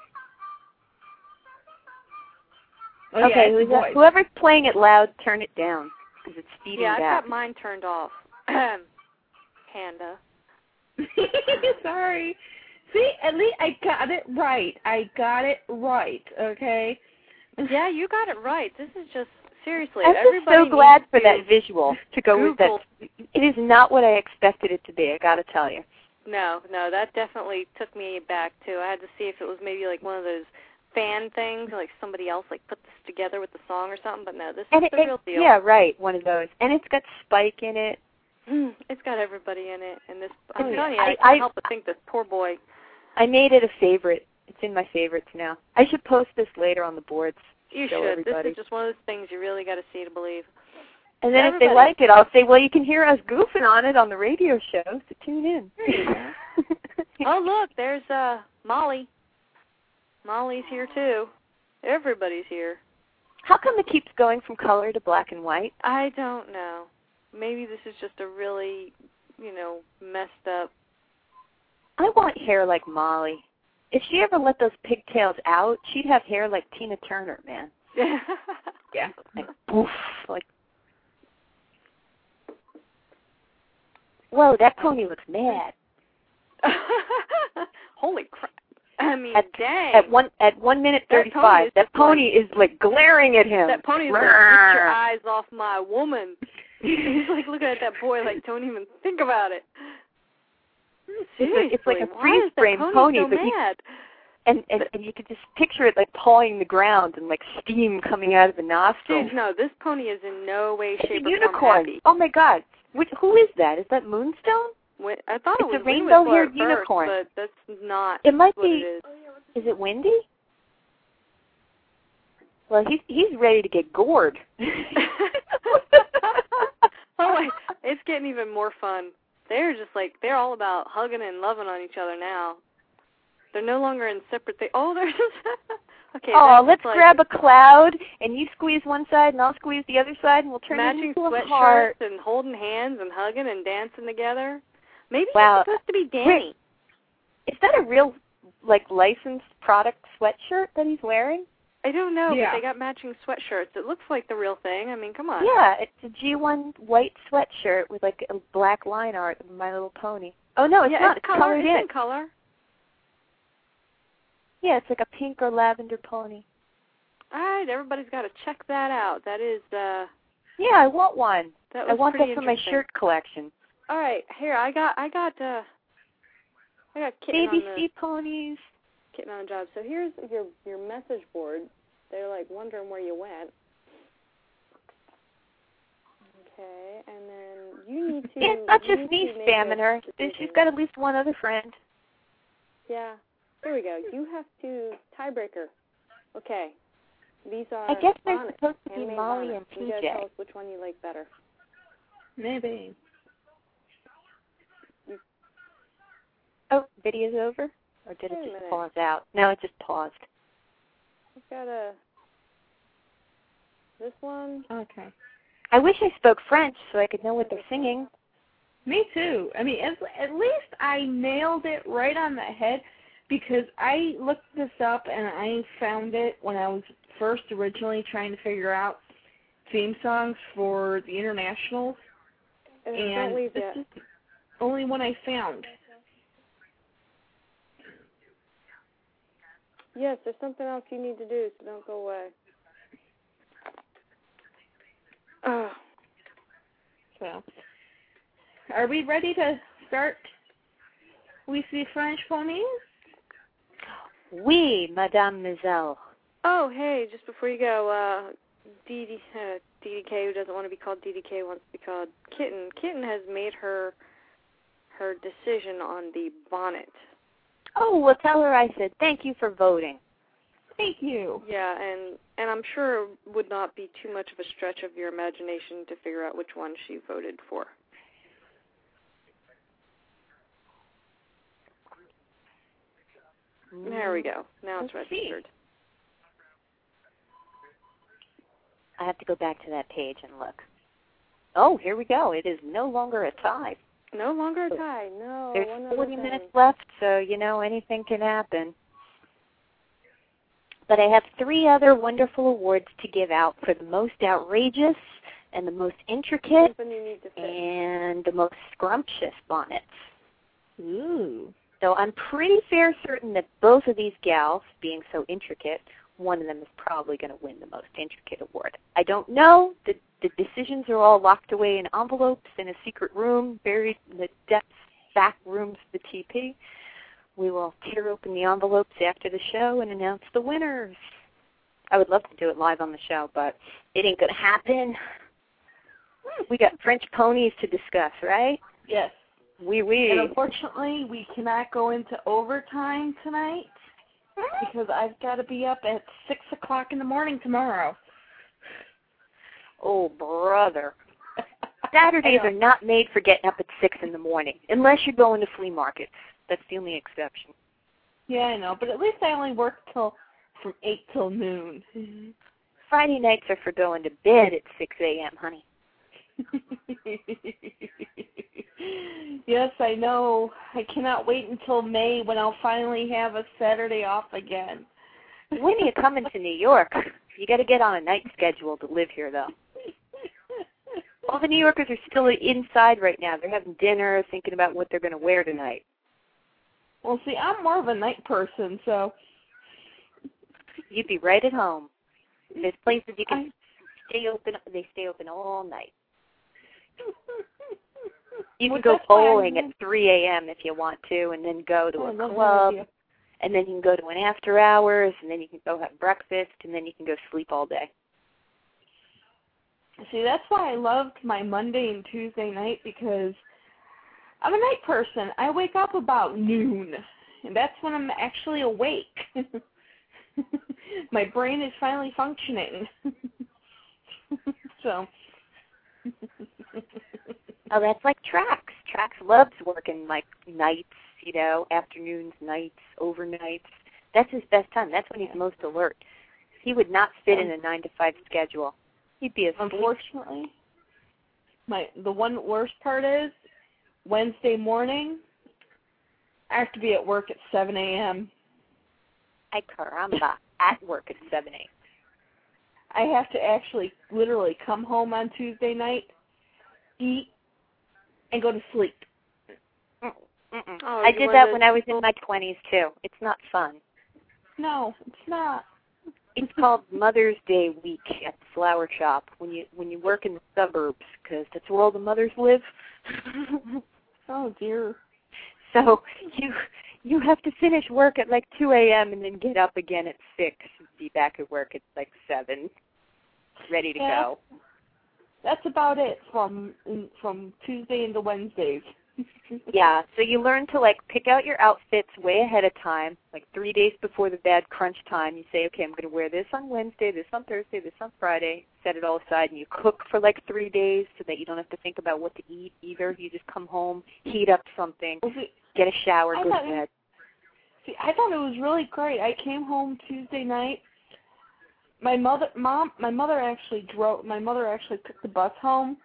Oh, Okay, yeah, it's boys. whoever's playing it loud, turn it down, because it's speeding Yeah, I've back. got mine turned off. Panda. Sorry. See, at least I got it right. Okay. Yeah, you got it right. This is just, seriously, I'm just everybody so glad needs for to that visual to go with Google. that. It is not what I expected it to be, I got to tell you. No, that definitely took me back, too. I had to see if it was maybe like one of those fan things, like somebody else like put this together with the song or something, but no, this is the real deal. Yeah, right, one of those. And it's got Spike in it. It's got everybody in it, and this, I'm Oh, telling you, yeah. I can't help but think this poor boy. I made it a favorite. It's in my favorites now. I should post this later on the boards. You show should. everybody. This is just one of those things you really got to see to believe. And then Everybody. if they like it, I'll say, well, you can hear us goofing on it on the radio show, so tune in. Oh, look, there's Molly. Molly's here, too. Everybody's here. How come it keeps going from color to black and white? I don't know. Maybe this is just a really, messed up. I want hair like Molly. If she ever let those pigtails out, she'd have hair like Tina Turner, man. Yeah. Like, poof, like. Whoa, that pony looks mad. Holy crap. I mean, dang. At 1 minute 35, that pony is like glaring at him. That pony's like, get your eyes off my woman. He's like looking at that boy like, don't even think about it. Seriously, it's like a why is that freeze-frame pony, so but mad? And you could just picture it like pawing the ground and like steam coming out of the nostrils. Dude, no, this pony is in no way, shape, It's a or unicorn. form happy. Oh my God! Who is that? Is that Moonstone? I thought It's it was a rainbow-haired Whistler at unicorn. first, but that's not It might what be. it is. Is it Windy? Well, he's ready to get gored. Oh, wait, it's getting even more fun. They're just like, they're all about hugging and loving on each other now. They're no longer in separate things. Oh, they're just... Okay. Oh, let's like grab a cloud, and you squeeze one side, and I'll squeeze the other side, and we'll turn it matching into a heart. sweatshirts and holding hands and hugging and dancing together. Maybe Wow. it's supposed to be Danny. Wait, is that a real, like, licensed product sweatshirt that he's wearing? I don't know, Yeah. but they got matching sweatshirts. It looks like the real thing. I mean, come on. Yeah, it's a G1 white sweatshirt with, like, a black line art of My Little Pony. Oh, no, it's not. It's color. colored It's in. in color. Yeah, it's like a pink or lavender pony. All right, everybody's got to check that out. That is, Yeah, I want one. that was I want that pretty for my interesting. shirt collection. All right, here I got Kitten Baby on sea ponies. Kitten on the job. So here's your message board. They're like wondering where you went. Okay, and then you need to. It's not you just need me to make spamming a her. decision. She's got at least one other friend. Yeah, there we go. You have to tiebreaker. Okay, these are. I guess they're bonnets, supposed to be handmade Molly bonnets. and You gotta TJ. tell us which one you like better. Maybe. Oh, video's over? Or did Wait a it just minute. pause out? No, it just paused. I've got this one. Okay. I wish I spoke French so I could know what they're singing. Me too. I mean, at least I nailed it right on the head, because I looked this up and I found it when I was first originally trying to figure out theme songs for the internationals, Don't and leave this yet. is the only one I found. Yes, there's something else you need to do, so don't go away. Oh. So, are we ready to start with the French ponies? Oui, Madame Maisel. Oh, hey, just before you go, DDK, who doesn't want to be called DDK, wants to be called Kitten. Kitten has made her decision on the bonnet. Oh, well, tell her I said thank you for voting. Thank you. Yeah, and I'm sure it would not be too much of a stretch of your imagination to figure out which one she voted for. There we go. Now it's registered. I have to go back to that page and look. Oh, here we go. It is no longer a tie. No longer a tie. No. There's 40 minutes left, so, anything can happen. But I have 3 other wonderful awards to give out for the most outrageous and the most intricate and the most scrumptious bonnets. Ooh. So I'm pretty fair certain that both of these gals, being so intricate, one of them is probably going to win the most intricate award. I don't know. The decisions are all locked away in envelopes in a secret room, buried in the depths, back rooms of the TP. We will tear open the envelopes after the show and announce the winners. I would love to do it live on the show, but it ain't going to happen. We got French ponies to discuss, right? Yes. Oui. And unfortunately, we cannot go into overtime tonight because I've got to be up at 6 o'clock in the morning tomorrow. Oh, brother. Saturdays are not made for getting up at 6 in the morning, unless you're going to flea markets. That's the only exception. Yeah, I know, but at least I only work from 8 till noon. Friday nights are for going to bed at 6 a.m., honey. Yes, I know. I cannot wait until May when I'll finally have a Saturday off again. When are you coming to New York? You got to get on a night schedule to live here, though. All the New Yorkers are still inside right now. They're having dinner, thinking about what they're going to wear tonight. Well, see, I'm more of a night person, so... You'd be right at home. There's places you can stay open. They stay open all night. You can go bowling at 3 a.m. if you want to, and then go to a club, and then you can go to an after hours, and then you can go have breakfast, and then you can go sleep all day. See, that's why I loved my Monday and Tuesday night, because I'm a night person. I wake up about noon, and that's when I'm actually awake. My brain is finally functioning. So... Oh, that's like Trax. Trax loves working like nights, afternoons, nights, overnights. That's his best time. That's when he's most alert. He would not fit in a 9-to-5 schedule. He'd be asleep. Unfortunately, the one worst part is Wednesday morning, I have to be at work at 7 a.m. Ay caramba, at work at 7 a.m. I have to actually literally come home on Tuesday night, eat, and go to sleep. Oh, I did that when I was in my 20s, too. It's not fun. No, it's not. It's called Mother's Day week at the flower shop when you work in the suburbs, because that's where all the mothers live. Oh, dear. So you have to finish work at like 2 a.m. and then get up again at 6 and be back at work at like 7, ready to go. That's about it from Tuesday into Wednesdays. Yeah, so you learn to pick out your outfits way ahead of time, like 3 days before the bad crunch time. You say, okay, I'm going to wear this on Wednesday, this on Thursday, this on Friday. Set it all aside, and you cook for 3 days so that you don't have to think about what to eat either. You just come home, heat up something, get a shower, go to bed. I thought it was really great. I came home Tuesday night. My mother actually took the bus home,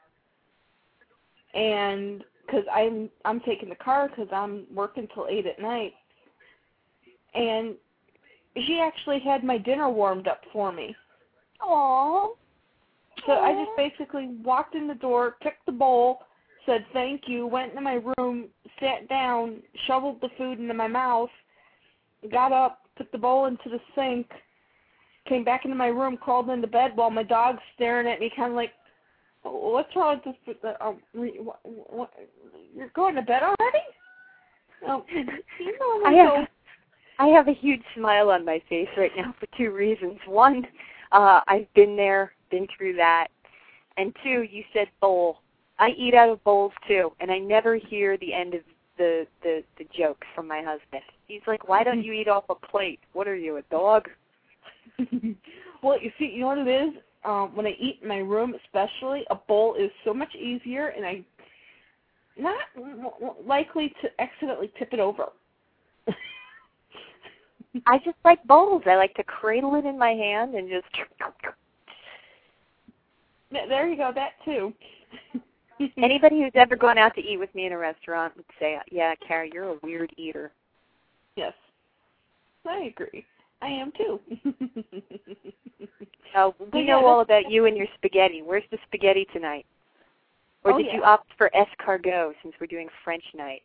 and because I'm taking the car because I'm working till 8 at night, and she actually had my dinner warmed up for me. Aww. So I just basically walked in the door, took the bowl, said thank you, went into my room, sat down, shoveled the food into my mouth, got up, took the bowl into the sink, came back into my room, crawled into bed while my dog's staring at me kind of like, what's wrong with this? You're going to bed already? I have a huge smile on my face right now for 2 reasons. One, I've been there, been through that. And 2, you said bowl. I eat out of bowls too, and I never hear the end of the jokes from my husband. He's like, why don't you eat off a plate? What are you, a dog? Well, you know what it is? When I eat in my room especially, a bowl is so much easier, and I'm not likely to accidentally tip it over. I just like bowls. I like to cradle it in my hand and just... There you go, that too. Anybody who's ever gone out to eat with me in a restaurant would say, yeah, Carrie, you're a weird eater. Yes, I agree. I am too. We know all about you and your spaghetti. Where's the spaghetti tonight? Or did you opt for escargot since we're doing French night?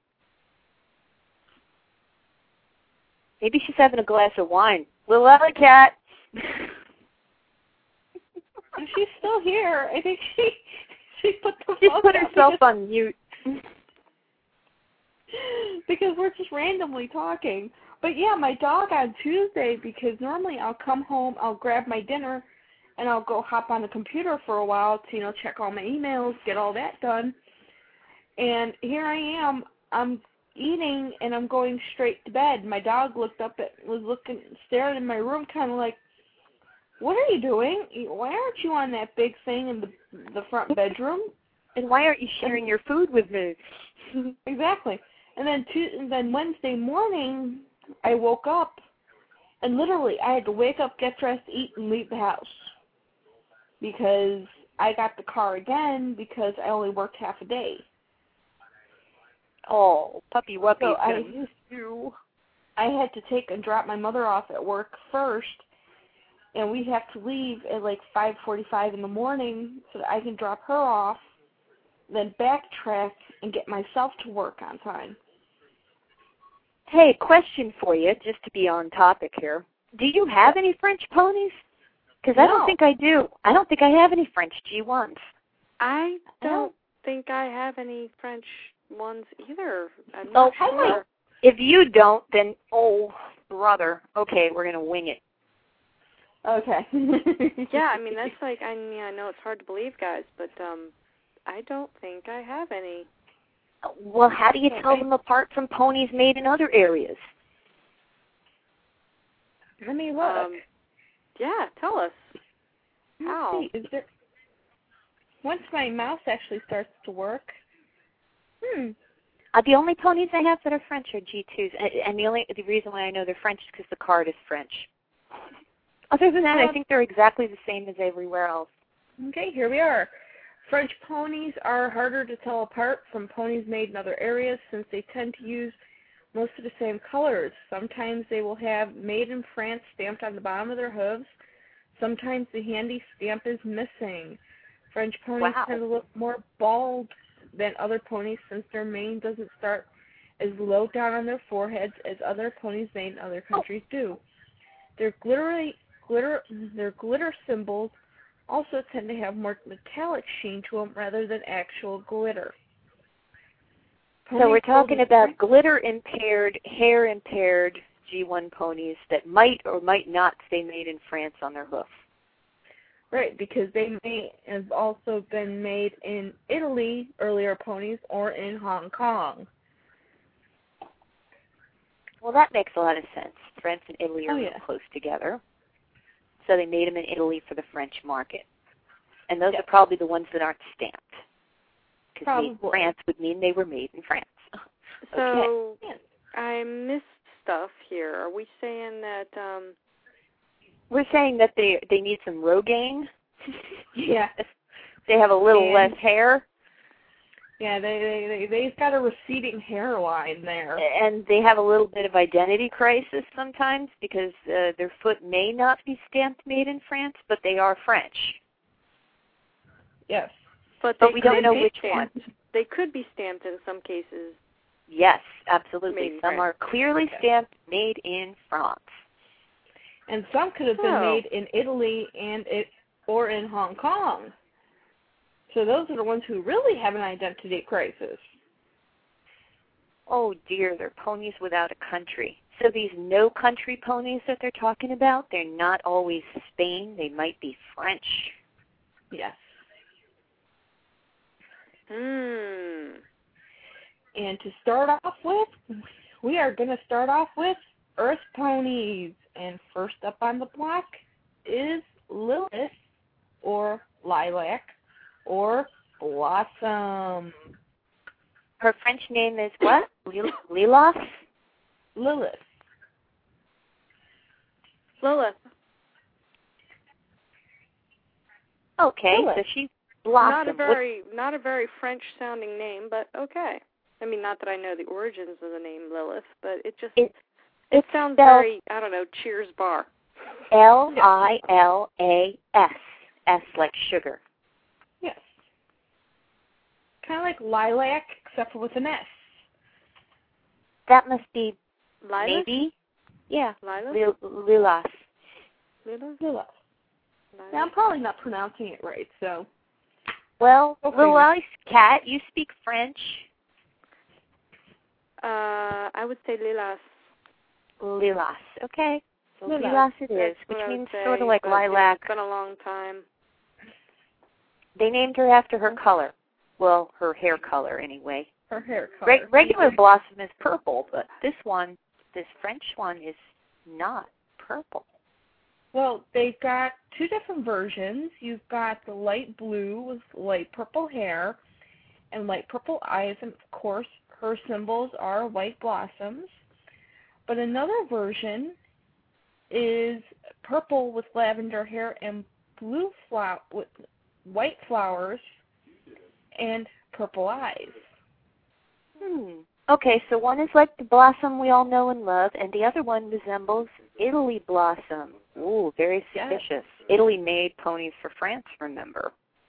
Maybe she's having a glass of wine. Little alley cat. She's still here. I think she put the She put herself on mute. Because we're just randomly talking. But yeah, my dog on Tuesday, because normally I'll come home, I'll grab my dinner, and I'll go hop on the computer for a while to, check all my emails, get all that done. And here I am, I'm eating, and I'm going straight to bed. My dog was staring in my room kind of like, what are you doing? Why aren't you on that big thing in the front bedroom? And why aren't you sharing your food with me? Exactly. And then Wednesday morning, I woke up, and literally I had to wake up, get dressed, eat, and leave the house. Because I got the car again because I only worked half a day. Oh, puppy wuppy, So I miss you. I had to take and drop my mother off at work first, and we have to leave at like 5:45 in the morning so that I can drop her off, then backtrack and get myself to work on time. Hey, question for you, just to be on topic here. Do you have any French ponies? Because I don't think I do. I don't think I have any French G1s. I don't think I have any French ones either. I'm not sure. If you don't, then, oh, brother, okay, we're going to wing it. Okay. Yeah, I mean, that's like, I know it's hard to believe, guys, but I don't think I have any. Well, how do you tell them apart from ponies made in other areas? Let me look. Yeah, tell us. How? Let's see. Is there... Once my mouse actually starts to work. The only ponies I have that are French are G2s, and the reason why I know they're French is because the card is French. Other than that, I think they're exactly the same as everywhere else. Okay, here we are. French ponies are harder to tell apart from ponies made in other areas since they tend to use most of the same colors. Sometimes they will have made in France stamped on the bottom of their hooves. Sometimes the handy stamp is missing. French ponies tend to look more bald than other ponies since their mane doesn't start as low down on their foreheads as other ponies made in other countries do. Their glitter symbols also tend to have more metallic sheen to them rather than actual glitter. So we're talking about glitter-impaired, hair-impaired G1 ponies that might or might not stay made in France on their hoof. Right, because they may have also been made in Italy, earlier ponies, or in Hong Kong. Well, that makes a lot of sense. France and Italy are real close together. So they made them in Italy for the French market. And those are probably the ones that aren't stamped. Because made in France would mean they were made in France. So I missed stuff here. Are we saying that... We're saying that they need some Rogaine. Yeah. They have a little less hair. Yeah, they've got a receding hairline there. And they have a little bit of identity crisis sometimes because their foot may not be stamped made in France, but they are French. Yes. But we don't know which one. They could be stamped in some cases. Yes, absolutely. Some are clearly stamped made in France. And some could have been made in Italy or in Hong Kong. So those are the ones who really have an identity crisis. Oh, dear, they're ponies without a country. So these no-country ponies that they're talking about, they're not always Spain. They might be French. Yes. Hmm. And to start off with, we are going to start off with Earth Ponies. And first up on the block is Lilith, or Lilac, or Blossom. Her French name is what? Lilith? Lilith. Lilith. Okay, Lilith. so she's Blossom. Not a very French sounding name, but okay. I mean, not that I know the origins of the name Lilith, but it sounds very, I don't know, Cheers bar. Lilas. S like sugar. Yes. Kind of like lilac, except for with an S. That must be Lilac? maybe. Yeah. Lilac? Lilas. Lilith. Now, I'm probably not pronouncing it right, so. Well, Okay. Lilas, Kat, you speak French. I would say Lilas. Lilas. Okay. So Lilas. Lilas it is, That's which what I would means say, sort of like but lilac. It's been a long time. They named her after her color. Well, her hair color anyway. Her hair color. Regular Blossom is purple, but this French one is not purple. Well, they've got two different versions. You've got the light blue with light purple hair and light purple eyes, and of course her symbols are white blossoms. But another version is purple with lavender hair and blue with white flowers and purple eyes. Okay, so one is like the blossom we all know and love, and the other one resembles Italy blossom. Ooh, very suspicious. Yes. Italy made ponies for France, remember?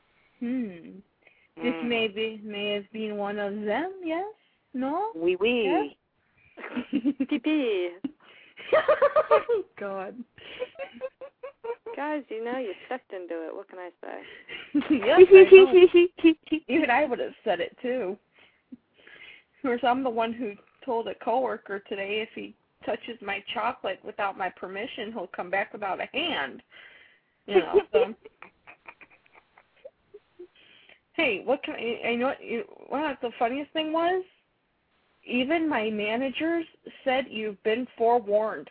This may have been one of them, yes? No? Oui, oui. Yes? Pee-pee. God. Guys, you stepped into it. What can I say? Yes, I know. Even I would have said it, too. Of course, I'm the one who told a coworker today if he touches my chocolate without my permission, he'll come back without a hand. You know, so. Hey, I know what the funniest thing was? Even my managers said you've been forewarned.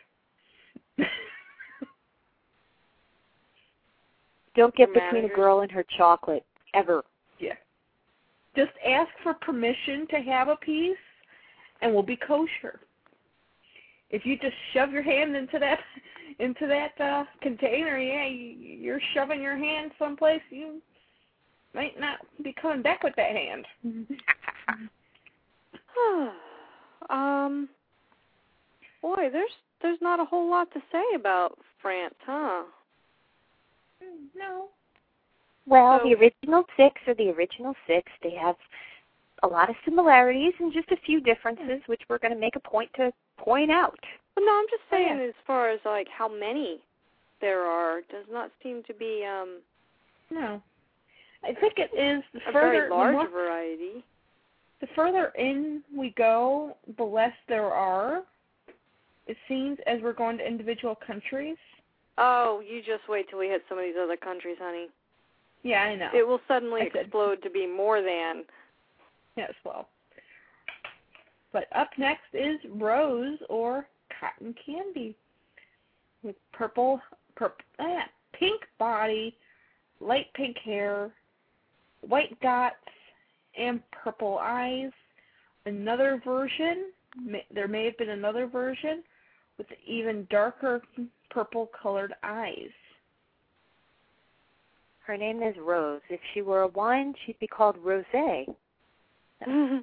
Don't get between a girl and her chocolate, ever. Yeah. Just ask for permission to have a piece, and we'll be kosher. If you just shove your hand into that container, yeah, you're shoving your hand someplace you might not be coming back with that hand. Boy, there's not a whole lot to say about France, huh? No. Well, So- the original six are the original six. They have a lot of similarities and just a few differences, which we're going to make a point to point out. Well, no, I'm just saying yeah. as far as, like, how many there are, does not seem to be No. I think it is a very large variety. The further in we go, the less there are. It seems as we're going to individual countries. Oh, you just wait till we hit some of these other countries, honey. Yeah, I know. It will suddenly I said- explode to be more than. Yes, well. But up next is Rose, or Cotton Candy, with pink body, light pink hair, white dots, and purple eyes. Another version, there may have been another version with even darker purple colored eyes. Her name is Rose. If she were a wine, she'd be called Rosé. And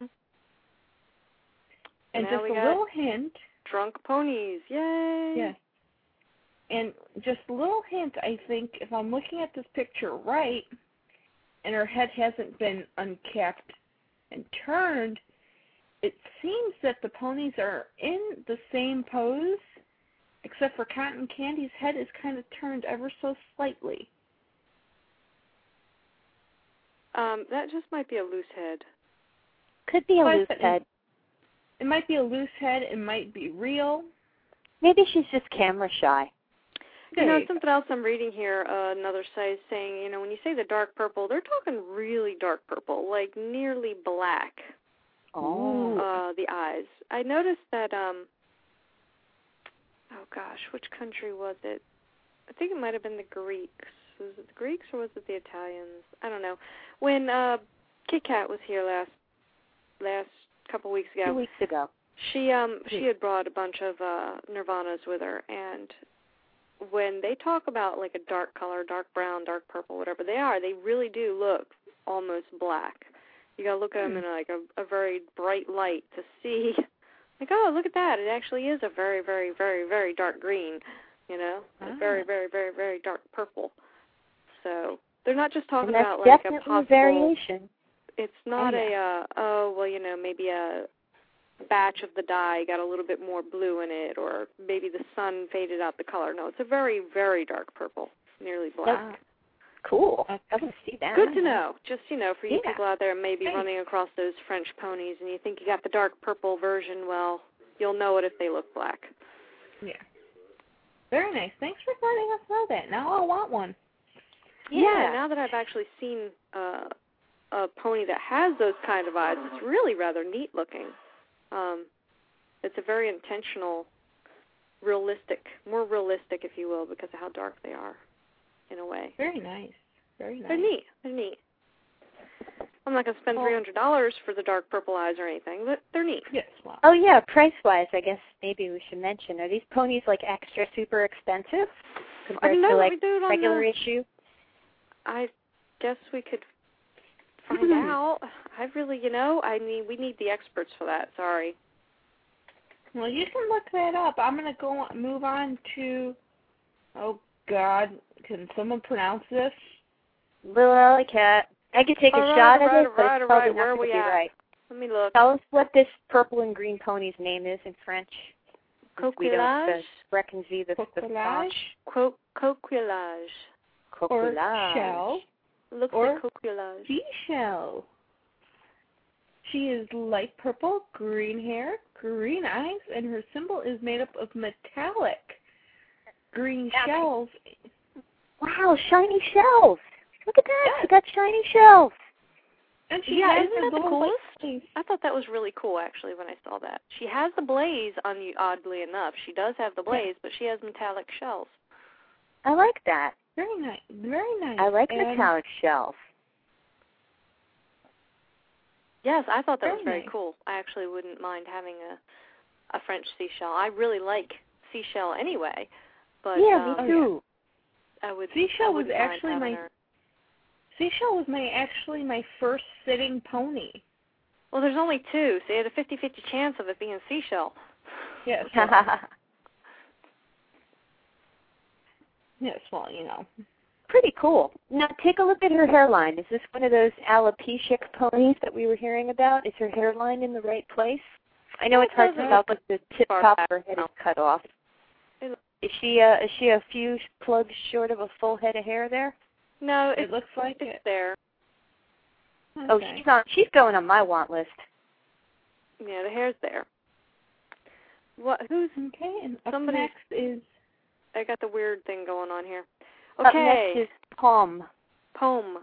Now just we a got little hint. Drunk ponies, yay! Yes. And just a little hint, I think, if I'm looking at this picture right, and her head hasn't been uncapped and turned, it seems that the ponies are in the same pose, except for Cotton Candy's head is kind of turned ever so slightly. That just might be a loose head. Could be a Well, I loose said- head. It might be a loose head, it might be real. Maybe she's just camera shy. You know, There you something else I'm reading here, another site is saying, when you say the dark purple, they're talking really dark purple, like nearly black. Oh. The eyes. I noticed that, oh gosh, which country was it? I think it might have been the Greeks. Was it the Greeks or was it the Italians? I don't know. When Kit Kat was here last couple weeks ago. 2 weeks ago. She had brought a bunch of Nirvanas with her, and when they talk about like a dark color, dark brown, dark purple, whatever they are, they really do look almost black. You gotta look at them in like a very bright light to see, like, oh, look at that. It actually is a very, very, very, very dark green, you know, a very, very, very, very dark purple. So they're not just talking about like a possible variation. It's not maybe a batch of the dye got a little bit more blue in it, or maybe the sun faded out the color. No, it's a very, very dark purple, nearly black. Cool. I want to see that. Good to know. Just, for you people out there maybe running across those French ponies and you think you got the dark purple version, well, you'll know it if they look black. Yeah. Very nice. Thanks for letting us know that. Now I want one. Yeah, now that I've actually seen a pony that has those kind of eyes, it's really rather neat looking. It's a very intentional, more realistic, if you will, because of how dark they are, in a way. Very nice. Very nice. They're neat. I'm not going to spend $300 for the dark purple eyes or anything, but they're neat. Yes. Wow. Oh, yeah, price-wise, I guess maybe we should mention. Are these ponies, like, extra super expensive compared to, like, regular issue? I guess we could find out. I really, we need the experts for that. Sorry. Well, you can look that up. I'm going to move on to, oh, God, can someone pronounce this? Little Alley Cat. I could take a shot at it, but it's probably not going to be right. Let me look. Tell us what this purple and green pony's name is in French. Coquillage. The Coquillage. Coquillage. Or shell. Looks like coquillage. Seashell. She is light purple, green hair, green eyes, and her symbol is made up of metallic green shells. Wow, shiny shells. Look at that. She got shiny shells. And isn't that the coolest? I thought that was really cool, actually, when I saw that. She has the blaze on you, oddly enough. She does have the blaze, but she has metallic shells. I like that. Very nice. Very nice. I like metallic shells. Yes, I thought that was very cool. I actually wouldn't mind having a French seashell. I really like seashell anyway. But, yeah, me too. Seashell was actually my first sitting pony. Well, there's only two, so you had a 50-50 chance of it being seashell. Yes. Yes, well, Pretty cool. Now, take a look at her hairline. Is this one of those alopecic ponies that we were hearing about? Is her hairline in the right place? I know it's hard to tell, but the tip top of her head is cut off. Is she a few plugs short of a full head of hair there? No, it looks like it's there. Okay. Oh, she's going on my want list. Yeah, the hair's there. Who's okay? And up somebody next is. I got the weird thing going on here. Okay. Up next is Pomme. Pomme.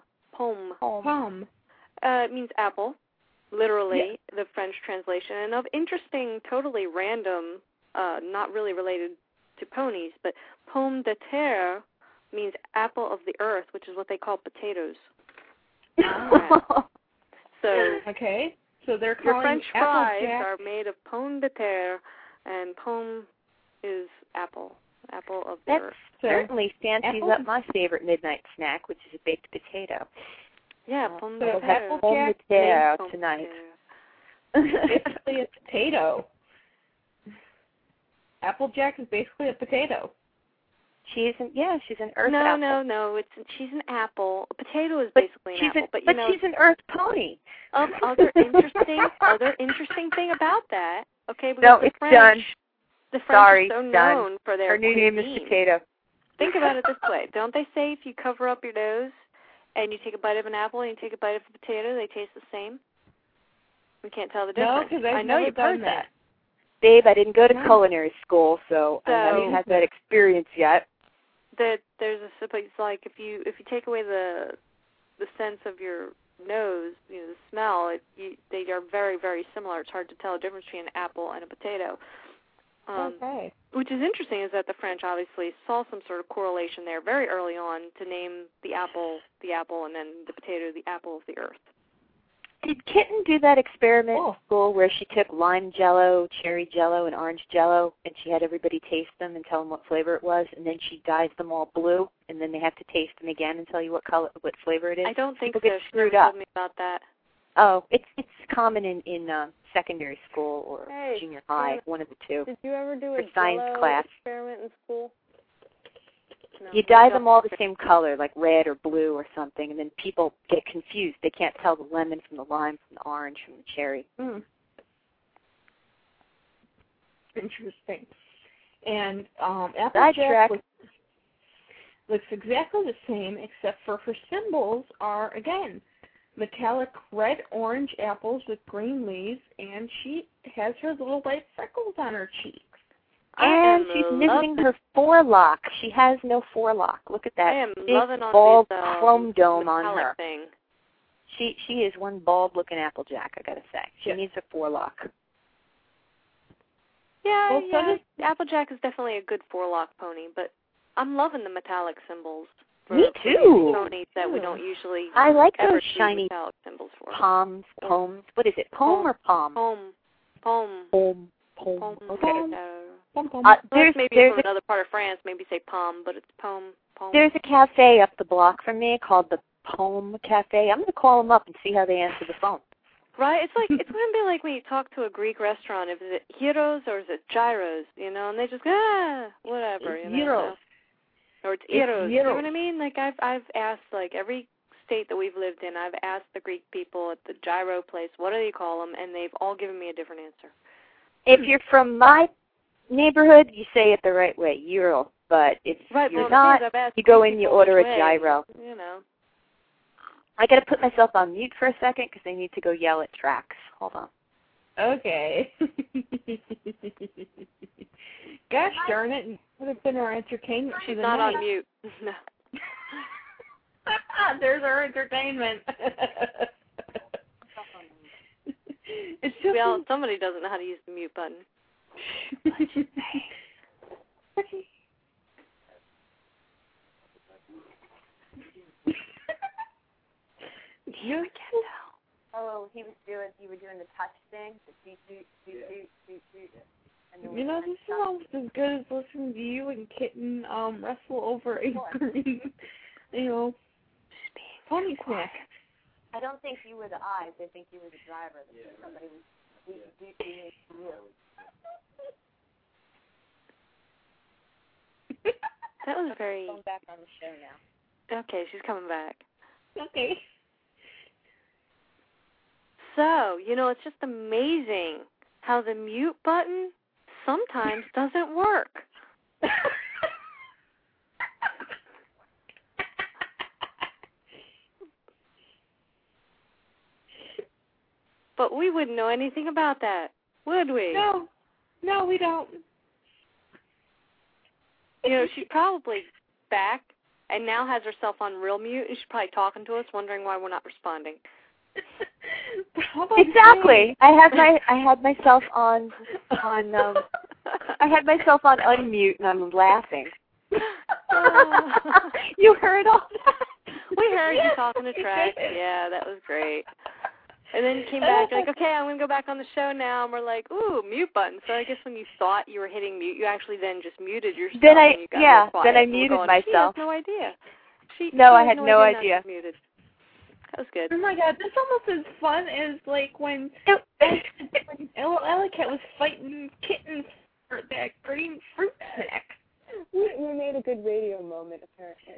It means apple, literally, the French translation. And of interesting, totally random, not really related to ponies, but pomme de terre means apple of the earth, which is what they call potatoes. So they're calling your French fries Applejack. are made of pomme de terre, and pomme is apple of the earth. Certainly fancies up my favorite midnight snack, which is a baked potato. Yeah, pomme de terre. Pomme de terre tonight. Basically a potato. Applejack is basically a potato. She's an earth apple. No. She's an apple. A potato is basically an apple. But she's an earth pony. Other interesting thing about that. Okay, because no, it's done. The French are so known for their Her new name is Potato. Think about it this way. Don't they say if you cover up your nose and you take a bite of an apple and you take a bite of a potato, they taste the same? We can't tell the difference. No, because I know you've heard that. Babe, I didn't go to culinary school, so I haven't had that experience yet. There's it's like if you take away the sense of your nose, the smell, they are very, very similar. It's hard to tell the difference between an apple and a potato. Okay. Which is interesting is that the French obviously saw some sort of correlation there very early on to name the apple, and then the potato, the apple of the earth. Did Kitten do that experiment in school where she took lime jello, cherry jello, and orange jello, and she had everybody taste them and tell them what flavor it was, and then she dyes them all blue, and then they have to taste them again and tell you what flavor it is? I don't think People so. get She screwed never up. told me about that. Oh, it's common in secondary school or junior high, one of the two. Did you ever do a science Jello class experiment in school? No, you dye them all the same color, like red or blue or something, and then people get confused. They can't tell the lemon from the lime, from the orange, from the cherry. Interesting. And Applejack looks exactly the same, except for her symbols are, again, metallic red-orange apples with green leaves, and she has her little white freckles on her cheeks. And she's missing her forelock. She has no forelock. Look at that. I am big, loving all bald these, chrome dome on metallic her. Thing. She is one bald-looking Applejack, I got to say. She needs a forelock. Yeah, Applejack is definitely a good forelock pony, but I'm loving the metallic symbols. Me too. Ponies that we don't usually I like ever those see shiny metallic symbols for. pomes. What is it, pome or pom? Pome. Okay. There's from another part of France, maybe say pom, but it's pome. There's a cafe up the block from me called the Pome Cafe. I'm going to call them up and see how they answer the phone. Right? It's like it's going to be like when you talk to a Greek restaurant. Is it gyros or is it gyros? And they just whatever. Gyros. Or it's gyros. You know what I mean? Like I've asked every state that we've lived in. I've asked the Greek people at the gyro place, what do they call them, and they've all given me a different answer. If you're from my neighborhood, you say it the right way, gyro. But if you're not, you go in, you order a gyro. I got to put myself on mute for a second because I need to go yell at Trax. Hold on. Okay. Gosh darn it, it would have been our entertainment. She's not on mute. No. There's our entertainment. It's just somebody doesn't know how to use the mute button. You can tell. Oh, you were doing the touch thing. The this is almost as good as listening to you and Kitten wrestle over a green, pony snack. I don't think you were the eyes. I think you were the driver. Somebody was That was very... Going back on the show now. Okay, she's coming back. Okay. So, it's just amazing how the mute button sometimes doesn't work. But we wouldn't know anything about that, would we? No, we don't. She's probably back and now has herself on real mute, and she's probably talking to us, wondering why we're not responding. Exactly. I had myself on unmute, and I'm laughing. You heard all that? We heard you talking to Trax. Yeah, that was great. And then you came back, you're like, okay, I'm going to go back on the show now. And we're like, ooh, mute button. So I guess when you thought you were hitting mute, you actually then just muted yourself. Then I muted myself. She has no idea. I had no idea. Muted. That was good. Oh my God, this almost as fun as when Ellicat was fighting Kitten for that green fruit snack. We made a good radio moment, apparently.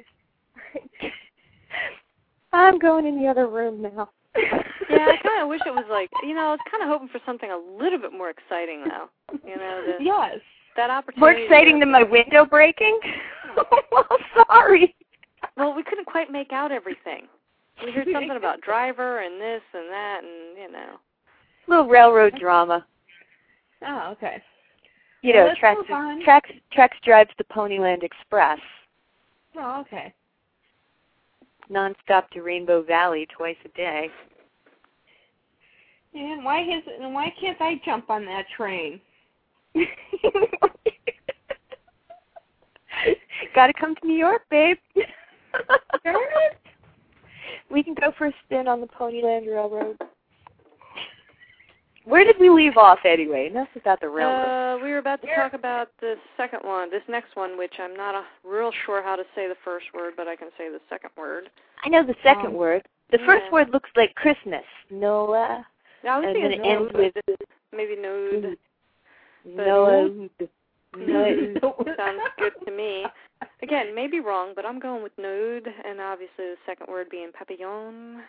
I'm going in the other room now. Yeah, I kind of wish it was I was kind of hoping for something a little bit more exciting, though. Yes. That opportunity. More exciting than my window breaking? Well, sorry. Well, we couldn't quite make out everything. We heard something about driver and this and that and, little railroad drama. Oh, okay. Trax drives the Ponyland Express. Oh, okay. nonstop to Rainbow Valley twice a day. And why can't I jump on that train? Gotta come to New York, babe. Darn it. We can go for a spin on the Ponyland Railroad. Where did we leave off anyway? Enough about the railroad. We were about to talk about the second one, this next one, which I'm not real sure how to say the first word, but I can say the second word. I know the second word. The first word looks like Christmas. Noah. Yeah, I was And then it thinking ends with maybe Node. Noah. Sounds good to me. Again, maybe wrong, but I'm going with Node, and obviously the second word being papillon.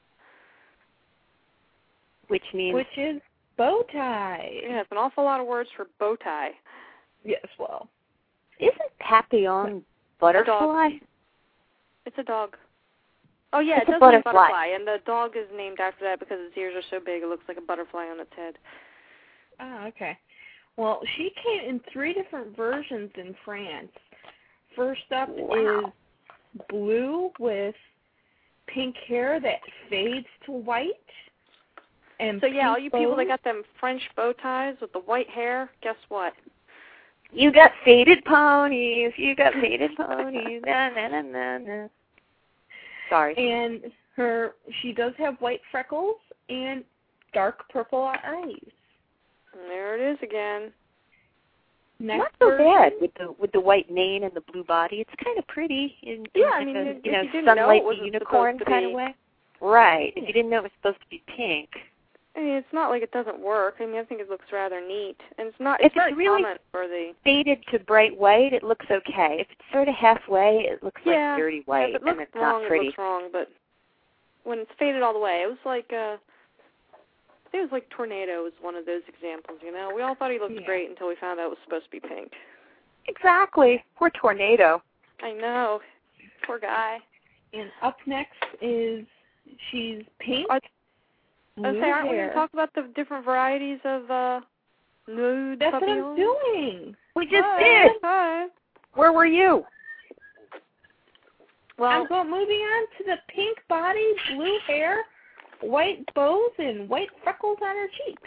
Which is bow tie. Yeah, it's an awful lot of words for bow tie. Yes, well. Isn't papillon butterfly? It's a dog. Oh, yeah, It's it a does mean butterfly. butterfly, and the dog is named after that because its ears are so big it looks like a butterfly on its head. Oh, okay. Well, she came in 3 different versions in France. First up is blue with pink hair that fades to white. And so, yeah, all you people bows. that got them French bow ties with the white hair, guess what? You got faded ponies. You got faded ponies. Na, na, na, na, na. Sorry. And she does have white freckles and dark purple eyes. And there it is again. Next Not so version, bad with the white mane and the blue body. It's kind of pretty in I mean, a, if you didn't Sunlight know it the wasn't Unicorn supposed to kind be. of way. Right. If you didn't know it was supposed to be pink. I mean, it's not like it doesn't work. I mean, I think it looks rather neat. And it's not. If It's very it's really common for the. faded to bright white, it looks okay. If it's sort of halfway, it looks like dirty white, if it looks and it's wrong, not pretty. It looks wrong, but when it's faded all the way, it was like I think it was like Tornado was one of those examples. You know, we all thought he looked great until we found out it was supposed to be pink. Exactly. Poor Tornado. I know, poor guy. And up next is she's pink. Aren't we going to talk about the different varieties of nude That's papillons? what I'm doing. We just did. Hi. Where were you? Well, I'm moving on to the pink body, blue hair, white bows, and white freckles on her cheeks.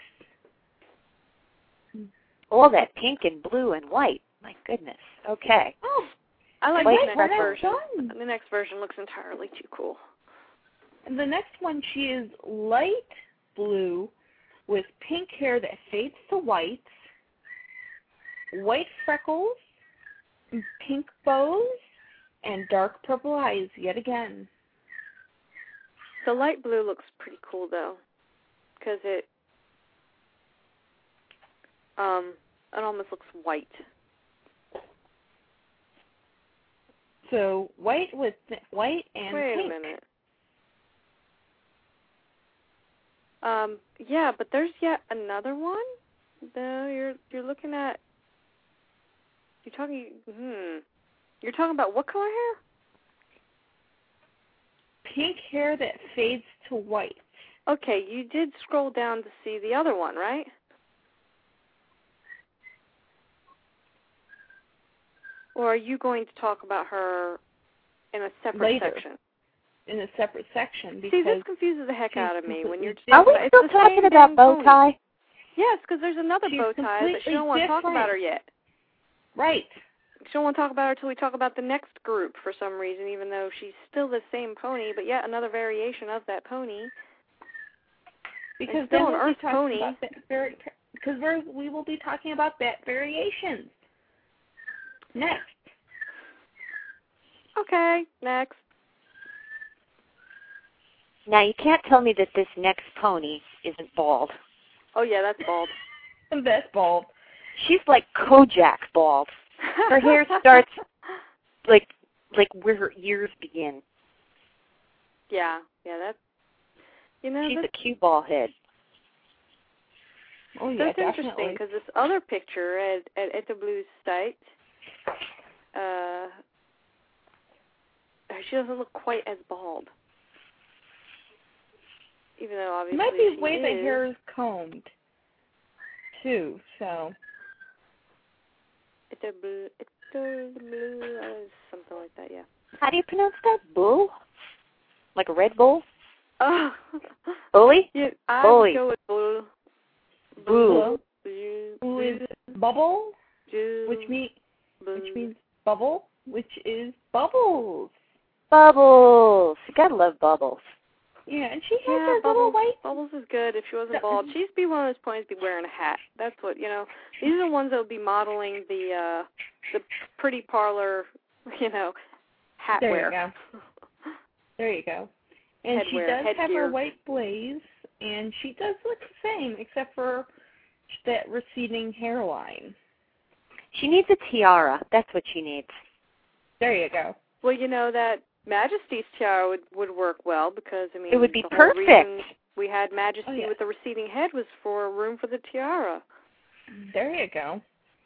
All that pink and blue and white. My goodness. Okay. Oh, I like White the next freckles. version. The next version looks entirely too cool. And the next one, she is light blue with pink hair that fades to white, white freckles, pink bows, and dark purple eyes yet again. The light blue looks pretty cool, though, because it almost looks white. So white with white and Wait pink. a minute. Yeah, but there's yet another one. No, you're looking at. You're talking about what color hair? Pink hair that fades to white. Okay, you did scroll down to see the other one, right? Or are you going to talk about her in a separate Later. section? In a separate section. See, Because this confuses the heck out of me when you're just Are we it's still the talking same about dang bow pony. tie? Yes, because there's another She's bow tie, but she completely don't want to talk different. about her yet. Right. She don't want to talk about her until we talk about the next group for some reason, even though she's still the same pony, but yet another variation of that pony. Because It's still then an we'll be Earth talking pony. about that because we will be talking about that variations next. Okay, next. Now, you can't tell me that this next pony isn't bald. Oh, yeah, that's bald. That's bald. She's like Kojak bald. Her hair starts like where her ears begin. Yeah, that's, She's a cue ball head. Oh, yeah, that's interesting, definitely. because this other picture at the Blues site, she doesn't look quite as bald. Even though obviously It might be she the way the is. hair is combed, too, so. It's a blue, something like that, yeah. How do you pronounce that? Bull? Like a Red Bull? Oh. Bully? Yeah, I Bully. would go with Bull. Boo. Who is bubble, which means bubble, which is bubbles. Bubbles. You gotta love Bubbles. Yeah, and she has Yeah, her little white. Bubbles is good if she wasn't bald. She'd be one of those ponies be wearing a hat. That's what, you know. These are the ones that would be modeling the pretty parlor, you know, hat There wear. you go. There you go. And she Headwear, does have her headgear. white blaze, and she does look the same, except for that receding hairline. She needs a tiara. That's what she needs. There you go. Well, you know, that Majesty's tiara would work well because, I mean, It would be the whole perfect. reason we had Majesty with the receding head was for room for the tiara. There you go.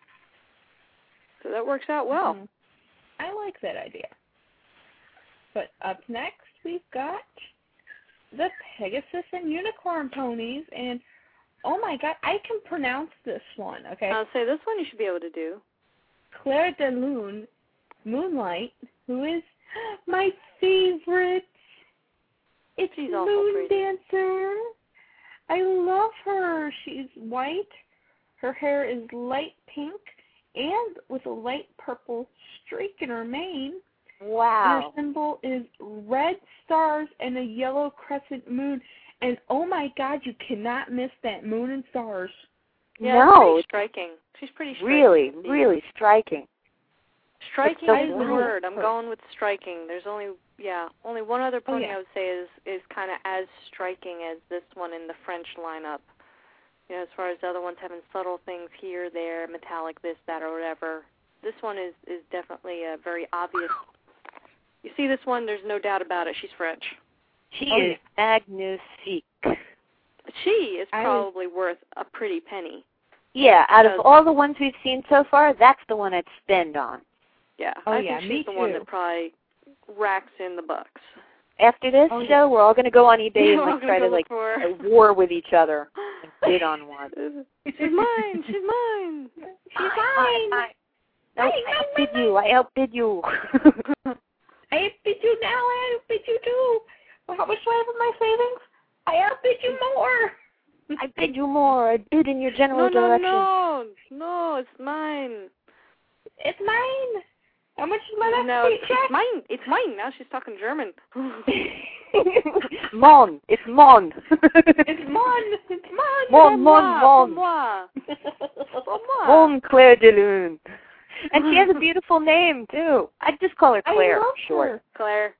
So that works out well. Mm-hmm. I like that idea. But up next, we've got the Pegasus and Unicorn ponies, and oh my God, I can pronounce this one, okay? I'll say this one you should be able to do. Claire de Lune, Moonlight, who is my favorite. It's She's awful Moon pretty. Dancer. I love her. She's white. Her hair is light pink and with a light purple streak in her mane. Wow. Her symbol is red stars and a yellow crescent moon. And oh my God, you cannot miss that moon and stars. Yeah, No. it's pretty striking. She's pretty striking. Really, really striking. Striking so is the good. word. I'm going with striking. There's only one other pony I would say is kind of as striking as this one in the French lineup. You know, as far as the other ones having subtle things here, there, metallic, this, that, or whatever. This one is definitely a very obvious. You see this one, there's no doubt about it. She's French. She is magnifique. She is probably worth a pretty penny. Yeah, out of all the ones we've seen so far, that's the one I'd spend on. Yeah, Oh, I yeah, think me she's the one too. that probably racks in the bucks. After this show, we're all going to go on eBay We're all and try gonna to go look for her. war with each other and bid on one. She's mine. She's mine. She's mine. No, I outbid you. I outbid you. I outbid you now. I outbid you too. Well, how much do I have in my savings? I outbid you more. I bid you more. I bid in your general No, direction. no, it's mine. It's mine. How much is my next No, paycheck? it's mine. It's mine. Now she's talking German. Mon. It's Mon. It's mon. It's mon. Mon, Mon, Mon. Moi. Mon Claire de Lune. And she has a beautiful name, too. I'd just call her Claire. I love short. her. Claire.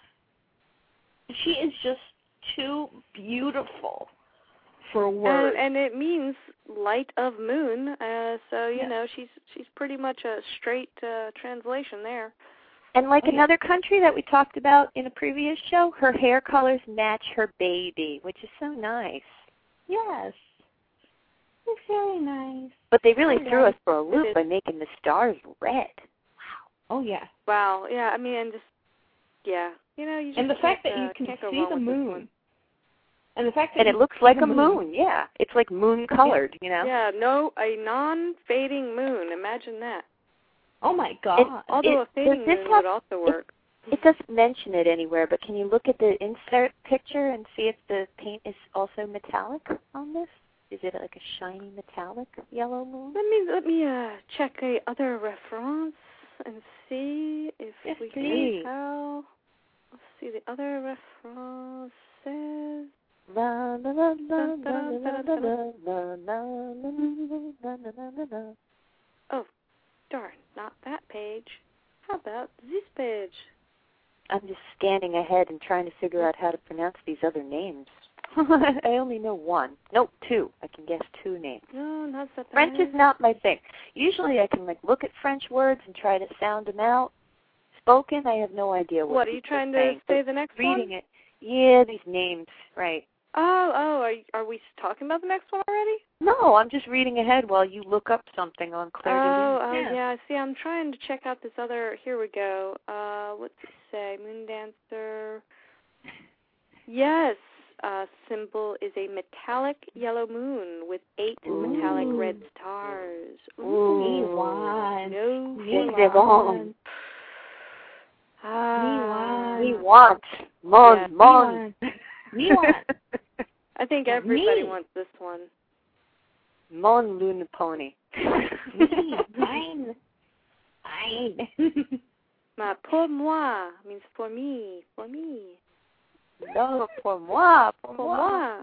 She is just too beautiful for words. And it means light of moon. So you know she's pretty much a straight translation there. And like another country that we talked about in a previous show, her hair colors match her baby, which is so nice. Yes. It's very nice. But they really threw us for a loop by making the stars red. Oh, yeah. Wow. Yeah. I mean, and just you know, you just And the fact that you can't can go see wrong the with this moon. one. And the fact that And it looks like a moon, yeah. It's like moon-colored, you know? Yeah, a non-fading moon. Imagine that. Oh, my God. Although a fading moon would also work. It doesn't mention it anywhere, but can you look at the insert picture and see if the paint is also metallic on this? Is it like a shiny metallic yellow moon? Let me check a other reference and see if we can tell. Let's see the other reference says. La la la la la la la la la. Oh, darn! Not that page. How about this page? I'm just scanning ahead and trying to figure out how to pronounce these other names. I only know one. Nope, two. I can guess two names. No, not that. French is not my thing. Usually I can look at French words and try to sound them out. Spoken, I have no idea what are you trying to say the next one? Reading it. Yeah, these names, right. Oh, are we talking about the next one already? No, I'm just reading ahead while you look up something on Claire de Lune. Yeah. See, I'm trying to check out this other. Here we go. What's it say? Moon Dancer. Yes. Symbol is a metallic yellow moon with 8 metallic red stars. Milan. No. Milan. Milan. We want. Mon, Yeah. mon. We want. I think everybody Me. wants this one. Mon Luna Pony. Me. Fine. Fine. Pour moi means for me. For me. No, pour moi. Pour Pour moi. moi.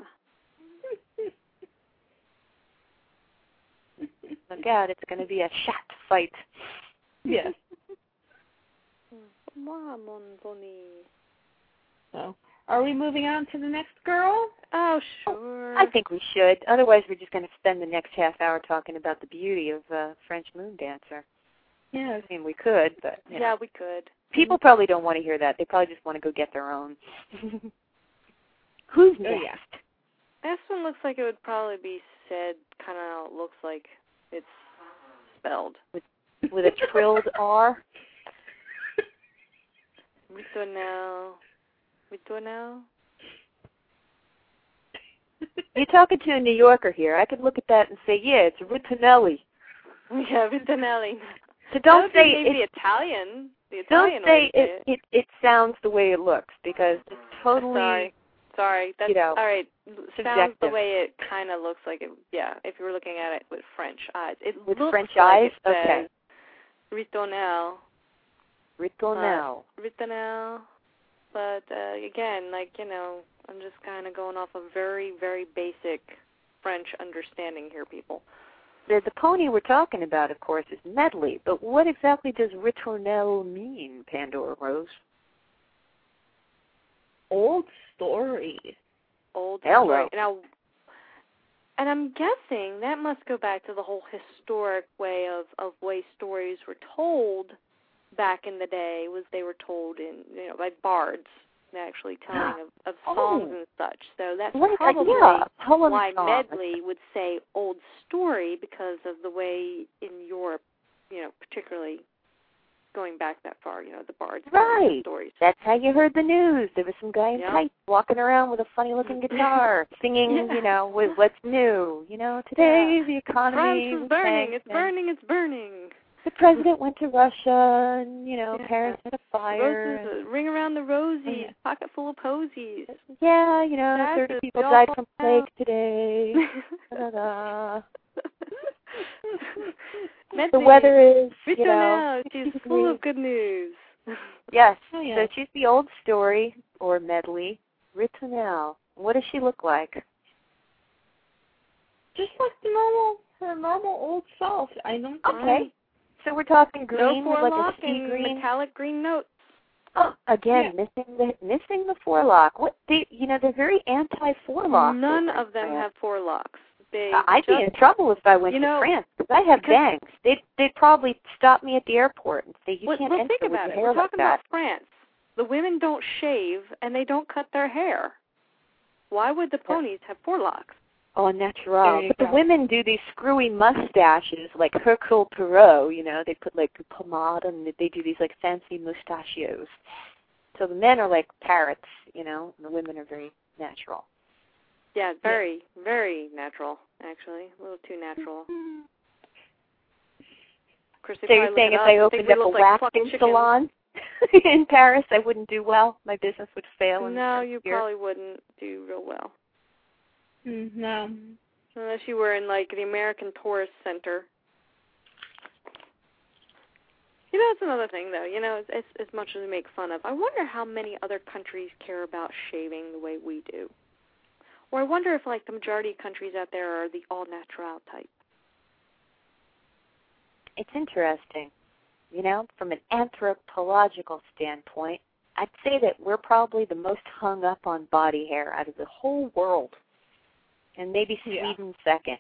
Look out, it's going to be a chat fight. Yes. Pour moi, mon pony. So, are we moving on to the next girl? Oh, sure. I think we should. Otherwise, we're just going to spend the next half hour talking about the beauty of French Moon Dancer. Yes. I mean, we could, but you know. Yeah, we could. People probably don't want to hear that. They probably just want to go get their own. Who's next? yeah. This one looks like it would probably be said kind of how it looks like it's spelled. With a trilled R? Ritornell. Ritornell? You're talking to a New Yorker here. I could look at that and say, yeah, it's Ritornelli. Yeah, Ritornelli. So don't That would say be maybe it's, Italian. The don't Italian say way. it sounds the way it looks, because it's totally Sorry. That's you know, all right. Sounds the subjective. way it kind of looks like it. Yeah, if you were looking at it with French eyes, it with looks French like eyes. It Okay. says Ritornell. Ritornell. Ritornell. But again, like, you know, I'm just kind of going off a very, very basic French understanding here, people. The pony we're talking about, of course, is Medley. But what exactly does Ritornell mean, Pandora Rose? Old story. Old Hello. story. Now, and I'm guessing that must go back to the whole historic way of way stories were told back in the day. Was they were told in, you know, by bards, actually telling of songs and such. So that's probably why Medley would say old story, because of the way in Europe, you know, particularly going back that far, you know, the bards Right. stories. That's how you heard the news. There was some guy in tights walking around with a funny-looking guitar, singing, you know, with what's new. You know, today the economy France is burning. It's burning. It's burning. The president went to Russia, and, you know, Paris had a fire. Roses, ring around the rosies, pocket full of posies. Yeah, you know, That's 30 people died from plague today. The weather is, you know. She's full of good news. Yes, Oh, yeah. so she's the old story, or Medley. Ritornell. What does she look like? Just like her normal old self. I don't think. Okay. So we're talking green, No with like forelock a sea and green. metallic green notes. Oh, again, missing the forelock. What they're very anti-forelock. None of them have forelocks. I'd be in trouble if I went to France, because I have bangs. They'd probably stop me at the airport and say, you can't enter think with about your it. hair We're like talking that. about France. The women don't shave and they don't cut their hair. Why would the ponies have forelocks? Oh, natural. But the women do these screwy mustaches, like Hercule Poirot, you know. They put, like, pomade, and they do these, like, fancy mustachios. So the men are like parrots, you know, and the women are very natural. Yeah, very, very natural, actually. A little too natural. Of course, So you're saying if I opened up a waxing salon in Paris, I wouldn't do well? My business would fail? No, you probably wouldn't do real well. No. Unless you were in, like, the American Tourist Center. You know, it's another thing, though. You know, it's as much as we make fun of. I wonder how many other countries care about shaving the way we do. Or I wonder if, like, the majority of countries out there are the all-natural type. It's interesting. You know, from an anthropological standpoint, I'd say that we're probably the most hung up on body hair out of the whole world. And maybe Sweden second.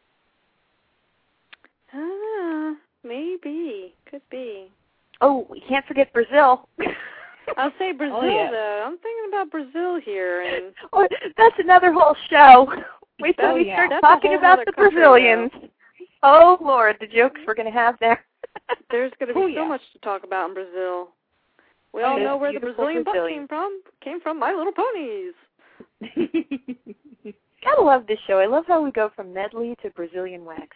Maybe. Could be. Oh, we can't forget Brazil. I'll say Brazil, though. I'm thinking about Brazil here. And oh, that's another whole show. Wait till we start talking about the Brazilians. Oh, Lord, the jokes we're going to have there. There's going to be so much to talk about in Brazil. We all know where the Brazilian book came from My Little Ponies. Gotta love this show. I love how we go from Medley to Brazilian wax.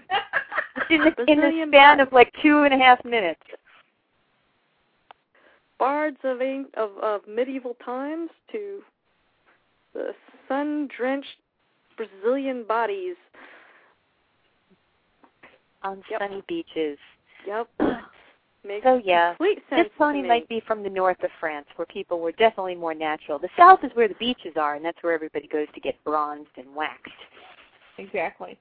in the span of like 2.5 minutes. bards of medieval times to the sun-drenched Brazilian bodies on sunny beaches. Yep. Makes So yeah, complete sense this pony to me. might be from the north of France, where people were definitely more natural. The south is where the beaches are, and that's where everybody goes to get bronzed and waxed. Exactly.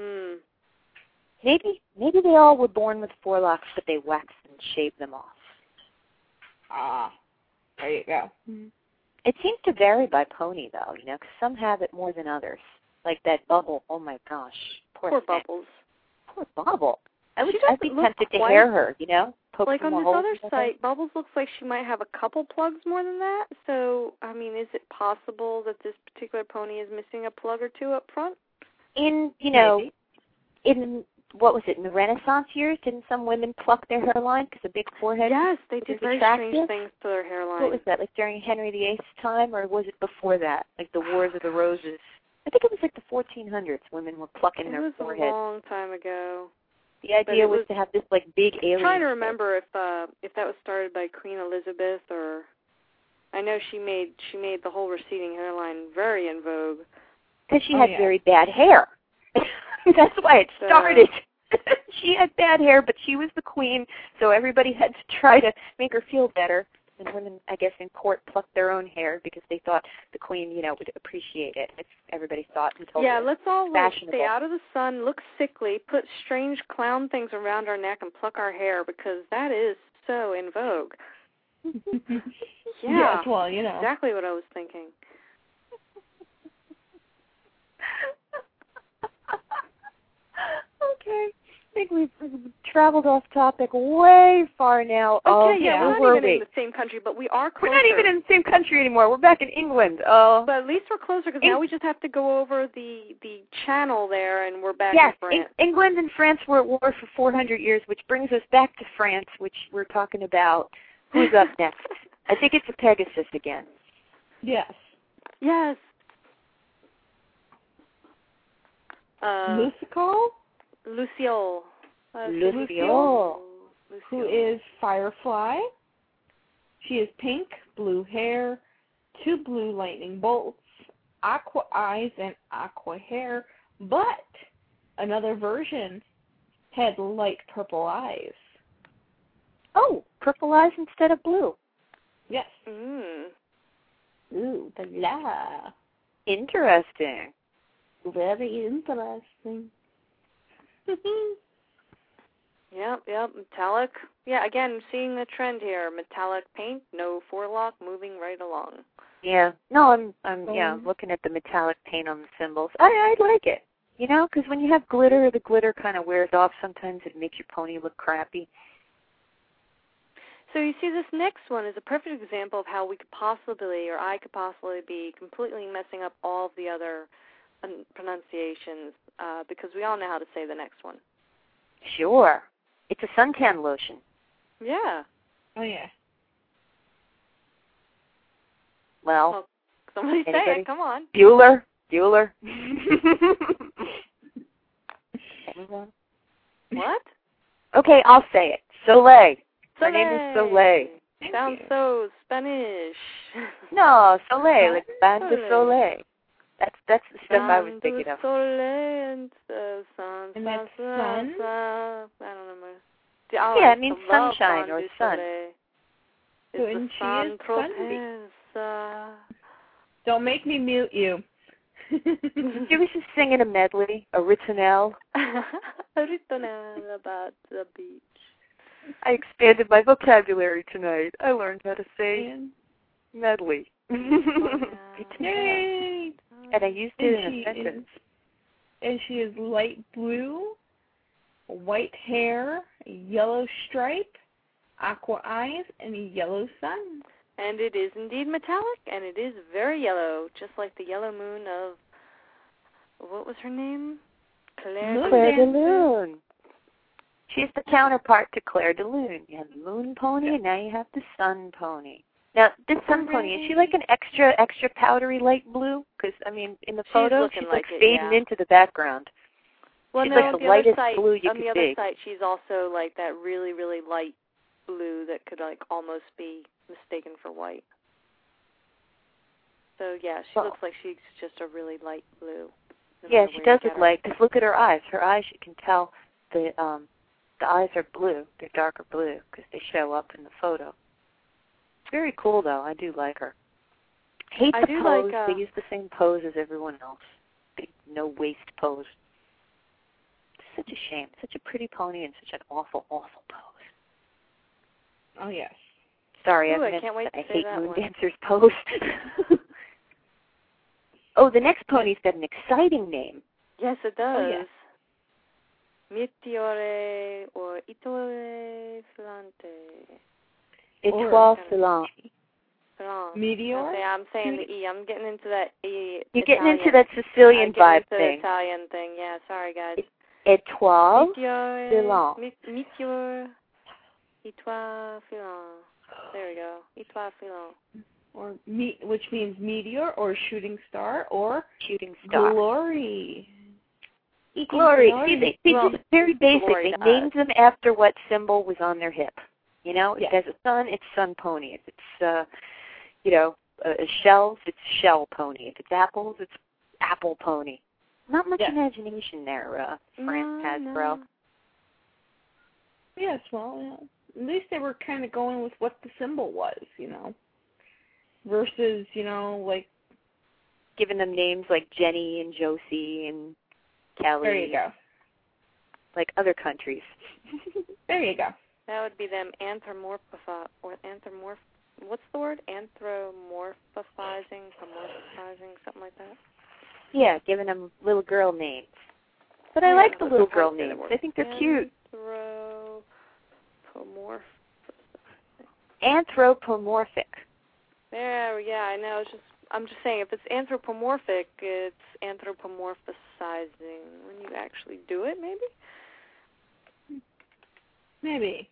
Maybe they all were born with forelocks, but they waxed and shaved them off. Ah, there you go. It seems to vary by pony, though, 'cause some have it more than others. Like that Bubble. Oh my gosh, poor thing. Bubbles. Poor Bubble. I'd be look tempted to quite- hair her, poke Like from on the this holes other and stuff. site, Bubbles looks like she might have a couple plugs more than that. So, I mean, is it possible that this particular pony is missing a plug or two up front? In what was it, in the Renaissance years, didn't some women pluck their hairline because a big forehead? Yes, they was did very attractive? strange things to their hairline. What was that, like during Henry VIII's time, or was it before that, like the Wars of the Roses? I think it was like the 1400s. Women were plucking their It was foreheads. a long time ago. The idea was to have this like big alien. I'm trying to remember if that was started by Queen Elizabeth, or I know she made the whole receding hairline very in vogue. Because she had very bad hair. That's why it started. She had bad hair, but she was the queen, so everybody had to try to make her feel better. And women, I guess, in court plucked their own hair because they thought the queen, would appreciate it. If everybody thought until let's all fashionable. stay out of the sun, look sickly, put strange clown things around our neck, and pluck our hair because that is so in vogue. Yes, well, exactly what I was thinking. Okay. I think we've traveled off topic way far now. Okay, we're not even we? in the same country, but we are closer. We're not even in the same country anymore. We're back in England. Oh. But at least we're closer because now we just have to go over the channel there, and we're back yes, in France. England and France were at war for 400 years, which brings us back to France, which we're talking about. Who's up next? I think it's a Pegasus again. Yes. Yes. Luciole? Luciole. Who is Firefly. She is pink, blue hair, 2 blue lightning bolts, aqua eyes, and aqua hair, but another version had light purple eyes. Oh, purple eyes instead of blue. Yes. Ooh, blah. Interesting. Very interesting. Yep, metallic. Yeah, again, seeing the trend here. Metallic paint, no forelock, moving right along. Yeah. No, I'm looking at the metallic paint on the symbols. I like it. Because when you have glitter, the glitter kind of wears off. Sometimes it makes your pony look crappy. So you see, this next one is a perfect example of how we could possibly, or I could possibly be completely messing up all of the other pronunciations because we all know how to say the next one. Sure. It's a suntan lotion. Yeah. Oh, yeah. Well, somebody say it. Come on. Bueller. Anyone? What? Okay, I'll say it. Soleil. Her name is Soleil. Sounds so Spanish. No, Soleil, like Band de Soleil. That's the stuff I was thinking of. Soleil and sun. And that's sun? I don't know. Yeah, it means sunshine or sun. So, and she is Sunbeam. Don't make me mute you. She was just singing a medley, a ritornelle. A ritornelle about the beach. I expanded my vocabulary tonight. I learned how to say medley. Yay! And I used it in a sentence. And she is light blue, white hair, yellow stripe, aqua eyes, and a yellow sun. And it is indeed metallic, and it is very yellow, just like the yellow moon of, what was her name? Claire de Lune. She's the counterpart to Claire de Lune. You have the moon pony, and now you have the sun pony. Now, this sun pony, is she like an extra powdery light blue? Because, in the photo, she's like fading into the background. Well, she's no, like the lightest blue you on could the other see. side, she's also like that really, really light blue that could like almost be mistaken for white. So yeah, she looks like she's just a really light blue. Yeah, she does look light. Because look at her eyes. Her eyes, you can tell the eyes are blue. They're darker blue because they show up in the photo. It's very cool though. I do like her. Hate the pose. They use the same pose as everyone else. Big no waist pose. Such a shame. Such a pretty pony and such an awful, awful pose. Oh yes. Sorry, I hate Moon Dancer's pose. Oh, the next pony's got an exciting name. Yes, it does. Oh, yes. Meteore or Etoile Filante. Etoile Filante. Meteor? Okay, I'm saying the E. I'm getting into that E. You're getting into that Sicilian vibe thing. The Italian thing. Yeah, sorry, guys. Etoile Filante. Meteor. Etoile Filante. There we go. Etoile Filante. Or which means meteor or shooting star or shooting star. Glory. Glory. See, they just very basic. They named them after what symbol was on their hip. You know, if there's a sun, it's sun pony. If it's shells, it's shell pony. If it's apples, it's apple pony. Not much imagination there, France Hasbro. Yes, well, at least they were kind of going with what the symbol was, you know. Versus, you know, like giving them names like Jenny and Josie and Kelly. There you go. Like other countries. There you go. That would be them what's the word? Anthropomorphizing, something like that. Yeah, giving them little girl names. But I like the little girl names. I think they're cute. Anthropomorphic. There, yeah, I know. I'm just saying, if it's anthropomorphic, it's anthropomorphizing. When you actually do it, maybe? Maybe.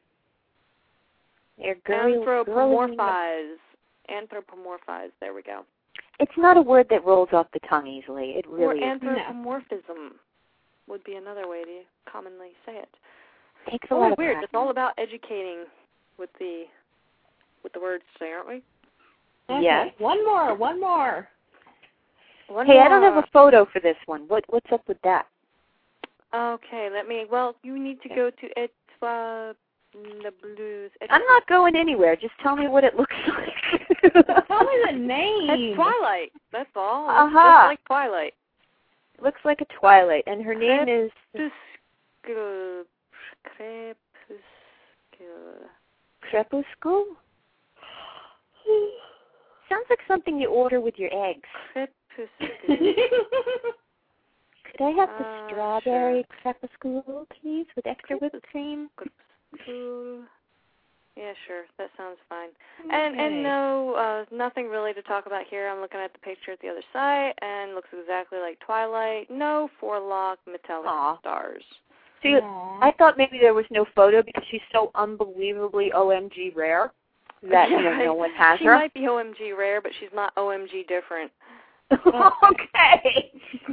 Anthropomorphize. Anthropomorphize. There we go. It's not a word that rolls off the tongue easily. It really is. Or anthropomorphism would be another way to commonly say it. Takes a lot of weird. practice. It's all about educating with the words today, aren't we? Okay. Yes. One more. Hey, I don't have a photo for this one. What's up with that? Okay, you need to go to Etoile the Blues. I'm not going anywhere. Just tell me what it looks like. Tell me the name. It's Twilight. That's all. Uh-huh. Just like Twilight. Looks like a Twilight, and her name is... Crepuscule? Sounds like something you order with your eggs. Crepuscule. Could I have the strawberry crepuscule, please, with extra whipped cream? Yeah, sure. That sounds fine. Okay. And no, nothing really to talk about here. I'm looking at the picture at the other side, and looks exactly like Twilight. No four-lock metallic stars. See, I thought maybe there was no photo because she's so unbelievably OMG rare that no one has she her. She might be OMG rare, but she's not OMG different. Okay.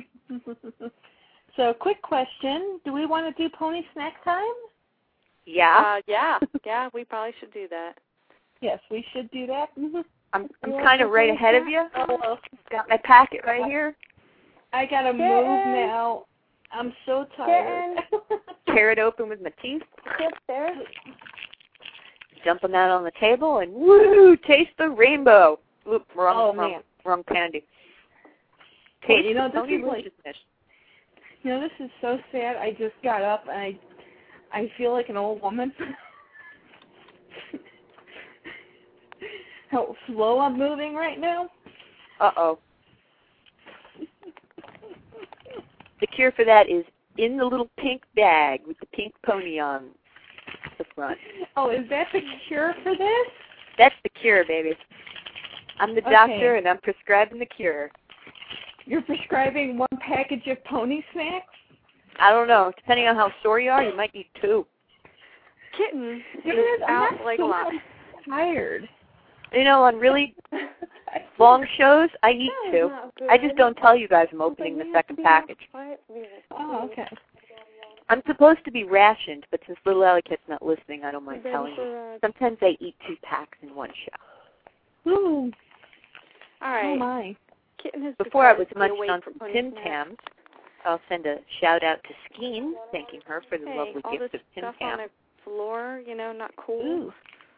So, quick question. Do we want to do pony snack time? Yeah. Yeah, we probably should do that. Yes, we should do that. I'm kind of right ahead of you. Got my packet right here. I got to move now. I'm so tired. Tear it open with my teeth. Upstairs. Dump them out on the table and woo! Taste the rainbow. Oop, wrong candy. Taste this Tony is like, this is so sad. I just got up and I feel like an old woman. How slow I'm moving right now. Uh-oh. The cure for that is in the little pink bag with the pink pony on the front. Oh, is that the cure for this? That's the cure, baby. I'm the doctor, and I'm prescribing the cure. You're prescribing one package of pony snacks? I don't know. Depending on how sore you are, you might need two. Kitten is out like a lot. I'm tired. On really long shows, I eat two. I just don't tell you guys I'm opening the second package. Oh, okay. I'm supposed to be rationed, but since little Alley Cat's not listening, I don't mind telling you. Sometimes I eat 2 packs in one show. Ooh. All right. Oh, my. Kitten has Before I was decided to be munching away on from some Pony Tim Snacks. Tams, I'll send a shout-out to Skeen, thanking her for the Hey, lovely all gift this of Tim stuff Tam. on the floor, not cool. Ooh.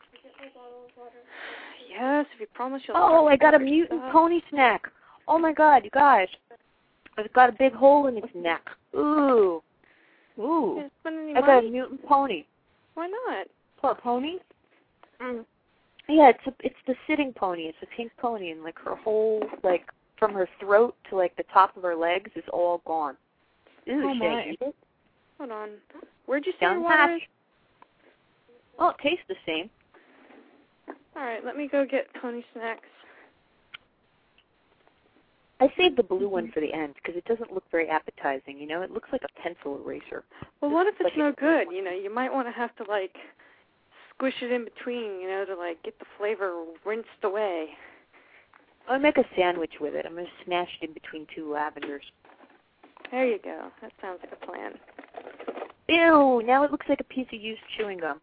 Yes, if you promise you'll Oh, I got a start mutant stuff. pony snack. Oh, my God, you guys. It's got a big hole in its neck. Ooh. Ooh. Did it spend any I got a money? mutant pony. Why not? Poor pony? Yeah, it's the sitting pony. It's a pink pony, and like her whole from her throat to like the top of her legs is all gone. Ew, Oh, should my. I eat it? Hold on. Where'd you say your Young water hatch. is? Oh, it tastes the same. All right, let me go get Pony Snacks. I saved the blue one for the end because it doesn't look very appetizing. It looks like a pencil eraser. Well, what if it's Like no it's good? You might want to have to squish it in between, to get the flavor rinsed away. I'll make a sandwich with it. I'm going to smash it in between 2 lavenders. There you go. That sounds like a plan. Ew, now it looks like a piece of used chewing gum.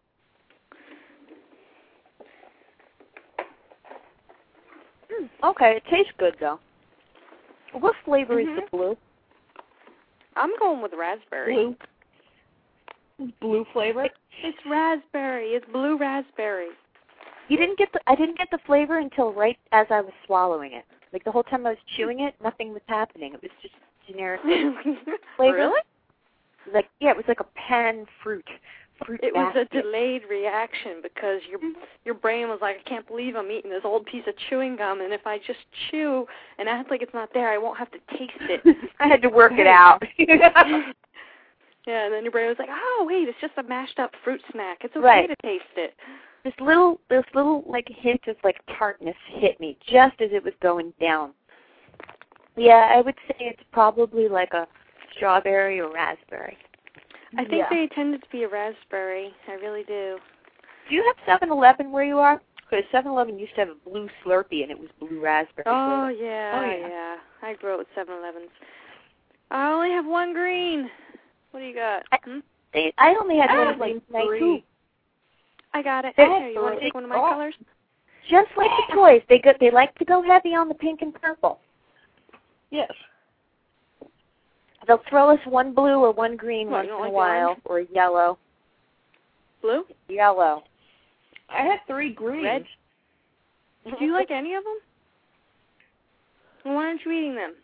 Okay, it tastes good, though. What flavor is the blue? I'm going with raspberry. Blue. Blue flavor? It's raspberry. It's blue raspberry. I didn't get the flavor until right as I was swallowing it. Like the whole time I was chewing it, nothing was happening. It was just generic flavor. Really? It was like a pan fruit. It was basket. a delayed reaction because your brain was like, I can't believe I'm eating this old piece of chewing gum, and if I just chew and act like it's not there, I won't have to taste it. I had to work it out. Yeah, and then your brain was like, oh, wait, it's just a mashed up fruit snack. It's okay Right. to taste it. This little hint of tartness hit me just as it was going down. Yeah, I would say it's probably like a strawberry or raspberry. I think they intended to be a raspberry. I really do. Do you have 7-Eleven where you are? Because 7-Eleven used to have a blue Slurpee and it was blue raspberry. Oh, yeah. I grew up with 7-Elevens. I only have one green. What do you got? I only had one of three. I got it. They Here, you want to take one of my colors? Just like the toys, they like to go heavy on the pink and purple. Yes. They'll throw us one blue or one green What, once you in don't a like while, or yellow. Blue? Yellow. I had 3 greens. Red? Do you like any of them? Well, why aren't you eating them?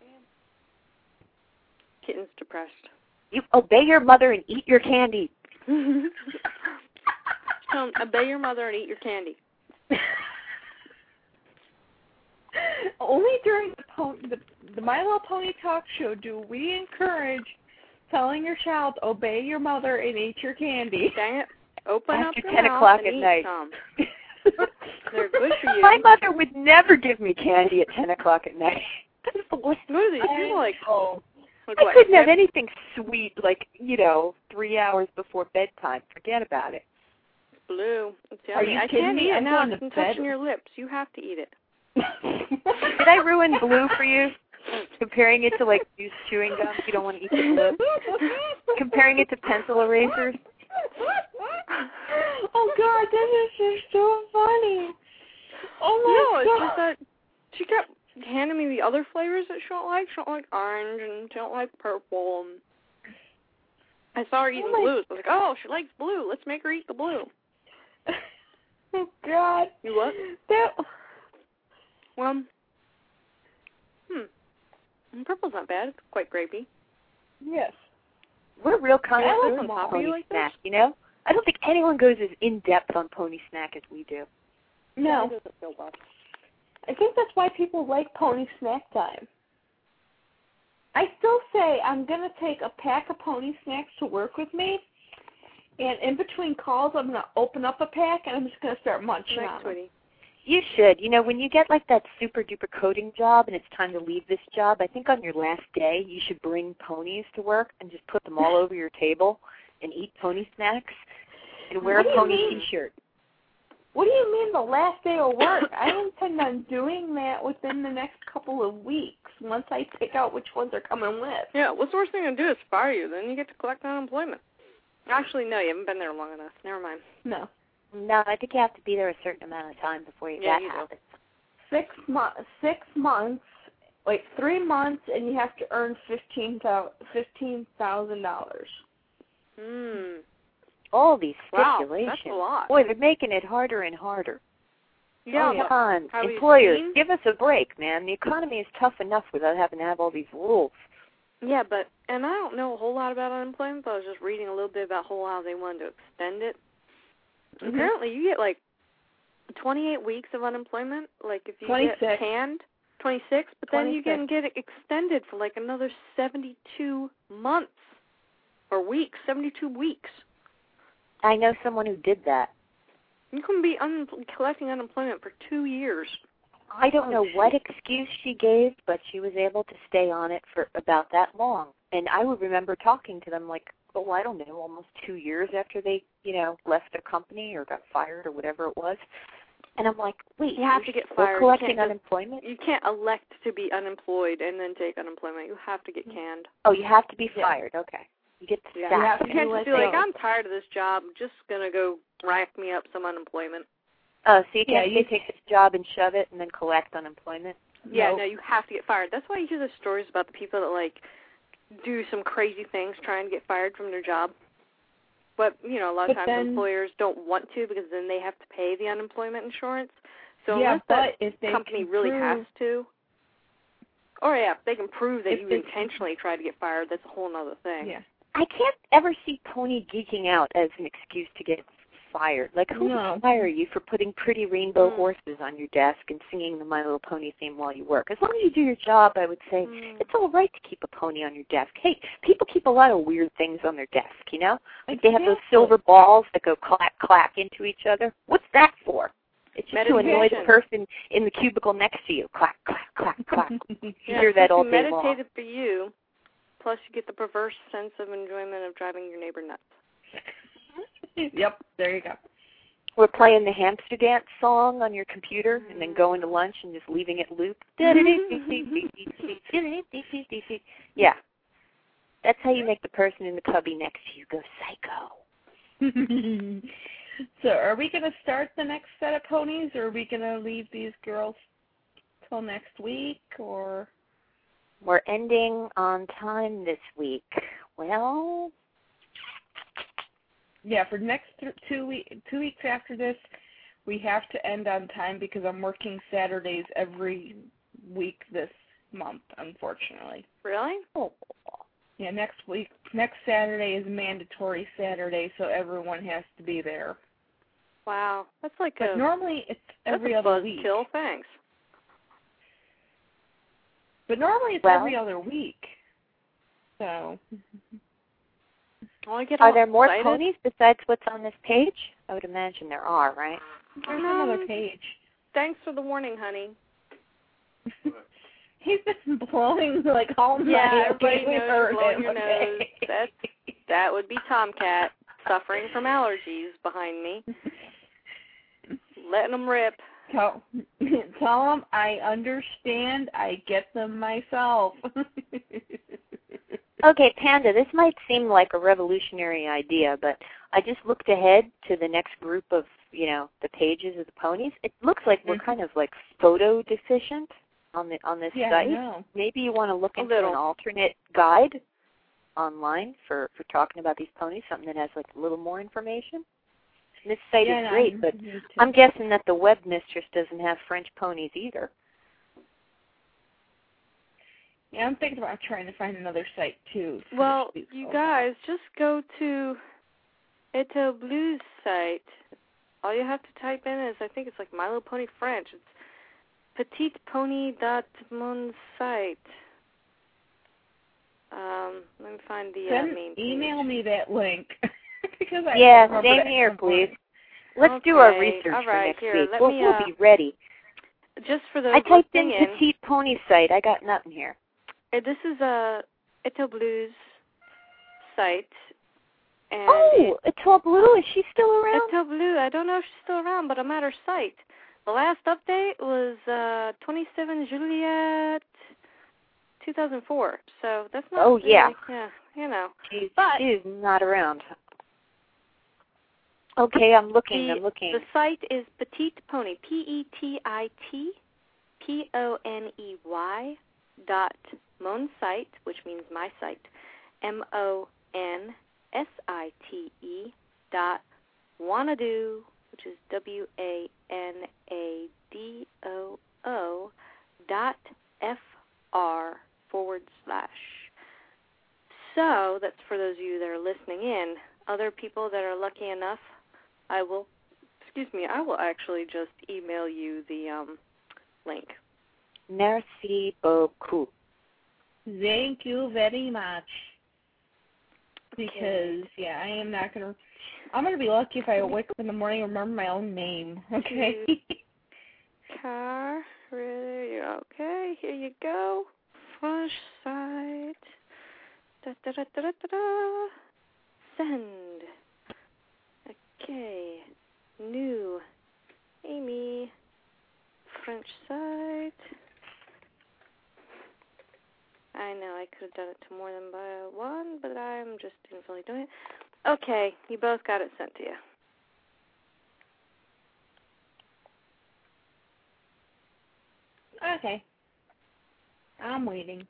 Kitten's depressed. You obey your mother and eat your candy. Obey your mother and eat your candy. Only during the My Little Pony talk show do we encourage telling your child, obey your mother and eat your candy. Dang it. Open After up your 10 mouth o'clock and at eat night. some. They're good for you. My mother would never give me candy at 10 o'clock at night. Smoothie, you're like, I couldn't have anything sweet 3 hours before bedtime. Forget about it. Blue. It's Are yummy. you I kidding can't me? eat it I'm now. going It's to been touching bed. your lips. You have to eat it. Did I ruin blue for you? Comparing it to used chewing gum, you don't want to eat the blue. Comparing it to pencil erasers. Oh God, that is just so funny. Oh my No, it's God. just that she kept handing me the other flavors that she don't like. She don't like orange and she don't like purple. And I saw her eating blues. I was like, oh, she likes blue. Let's make her eat the blue. Oh God. You what? Well, purple's not bad. It's quite grapey. Yes. We're real I like connoisseurs on on top of Pony you like Snack, I don't think anyone goes as in-depth on Pony Snack as we do. No. It doesn't feel well. I think that's why people like Pony Snack Time. I still say I'm going to take a pack of Pony Snacks to work with me, and in between calls I'm going to open up a pack and I'm just going to start munching Nice, on them. sweetie. You should. When you get that super-duper coding job and it's time to leave this job, I think on your last day you should bring ponies to work and just put them all over your table and eat pony snacks and wear What a do you pony mean? T-shirt. What do you mean the last day of work? I intend on doing that within the next couple of weeks once I pick out which ones are coming with. Yeah, what's the worst thing to do is fire you. Then you get to collect unemployment. Actually, no, you haven't been there long enough. Never mind. No. No, I think you have to be there a certain amount of time before that happens. 6 months, 3 months, and you have to earn $15,000. All these stipulations. Wow, that's a lot. Boy, they're making it harder and harder. Yeah, Come on, have employers, you seen? give us a break, man. The economy is tough enough without having to have all these rules. Yeah, and I don't know a whole lot about unemployment, but I was just reading a little bit about how they wanted to extend it. Mm-hmm. Apparently, you get, 28 weeks of unemployment, if you 26. get canned, 26, but then 26. you can get it extended for, another 72 months, or weeks, 72 weeks. I know someone who did that. You can be collecting unemployment for 2 years. I don't know what excuse she gave, but she was able to stay on it for about that long. And I would remember talking to them I don't know, almost 2 years after they, left their company or got fired or whatever it was. And I'm like, wait, you have to get fired. Collecting unemployment? You can't elect to be unemployed and then take unemployment. You have to get canned. Oh, you have to be fired. Okay. You get the You can't just be I'm tired of this job. I'm just going to go rack me up some unemployment. Oh, so you can't take this job and shove it and then collect unemployment? Yeah, no, you have to get fired. That's why you hear the stories about the people that, do some crazy things trying to get fired from their job. But, a lot of times employers don't want to because then they have to pay the unemployment insurance. So unless that company really has to, if they can prove that you intentionally tried to get fired, that's a whole other thing. Yeah. I can't ever see Pony geeking out as an excuse to get fired. Who would fire you for putting pretty rainbow horses on your desk and singing the My Little Pony theme while you work? As long as you do your job, I would say it's all right to keep a pony on your desk. Hey, people keep a lot of weird things on their desk, They have those silver balls that go clack, clack into each other. What's that for? It's just to annoy the person in the cubicle next to you. Clack, clack, clack, clack. You hear that all day long. Meditated for you, plus you get the perverse sense of enjoyment of driving your neighbor nuts. Yep, there you go. We're playing the hamster dance song on your computer and then going to lunch and just leaving it loop. Yeah. That's how you make the person in the cubby next to you go psycho. So are we going to start the next set of ponies, or are we going to leave these girls till next week, or? We're ending on time this week. Well... Yeah, for next 2 weeks after this, we have to end on time because I'm working Saturdays every week this month, unfortunately. Really? Oh. Yeah, next Saturday is mandatory Saturday, so everyone has to be there. Wow, that's normally it's every other week. Kill, thanks. But normally it's every other week. So. Are there more ponies besides what's on this page? I would imagine there are, right? There's another page. Thanks for the warning, honey. He's been blowing all night. Yeah, everybody knows you're blowing your nose. That would be Tomcat suffering from allergies behind me. Letting them rip. Tell him I understand. I get them myself. Okay, Panda, this might seem like a revolutionary idea, but I just looked ahead to the next group of, the pages of the ponies. It looks like we're kind of photo deficient on this site. I know. Maybe you want to look into an alternate guide online for talking about these ponies, something that has a little more information. This site is great, but I'm guessing that the web mistress doesn't have French ponies either. Yeah, I'm thinking about trying to find another site, too. Well, you guys, just go to Eto Blues site. All you have to type in is, I think it's My Little Pony French. It's petitepony.mon site. Let me find the main page. Email me that link. Because same here, please. Let's do our research for next week. We'll be ready. Just for the I typed in Petite Pony site. I got nothing here. This is a Eto Blues site, And Etoile Blue, is she still around? Etoile Blue, I don't know if she's still around, but I'm at her site. The last update was 27 Juliet 2004, so that's not really, yeah, you know. She's not around. Okay, I'm looking. The site is Petite Pony, PETITPONEY which means my site, MONSITE which is WANADOO.FR/. So that's for those of you that are listening in. Other people that are lucky enough, I will actually just email you the link. Merci beaucoup. Thank you very much. Because, I am not going to... I'm going to be lucky if I wake up in the morning and remember my own name. Okay? Okay, here you go. Fresh site. Send. Okay. New. Amy. French site. I know I could have done it to more than one, but I'm just didn't really do it. Okay, you both got it sent to you. Okay. I'm waiting.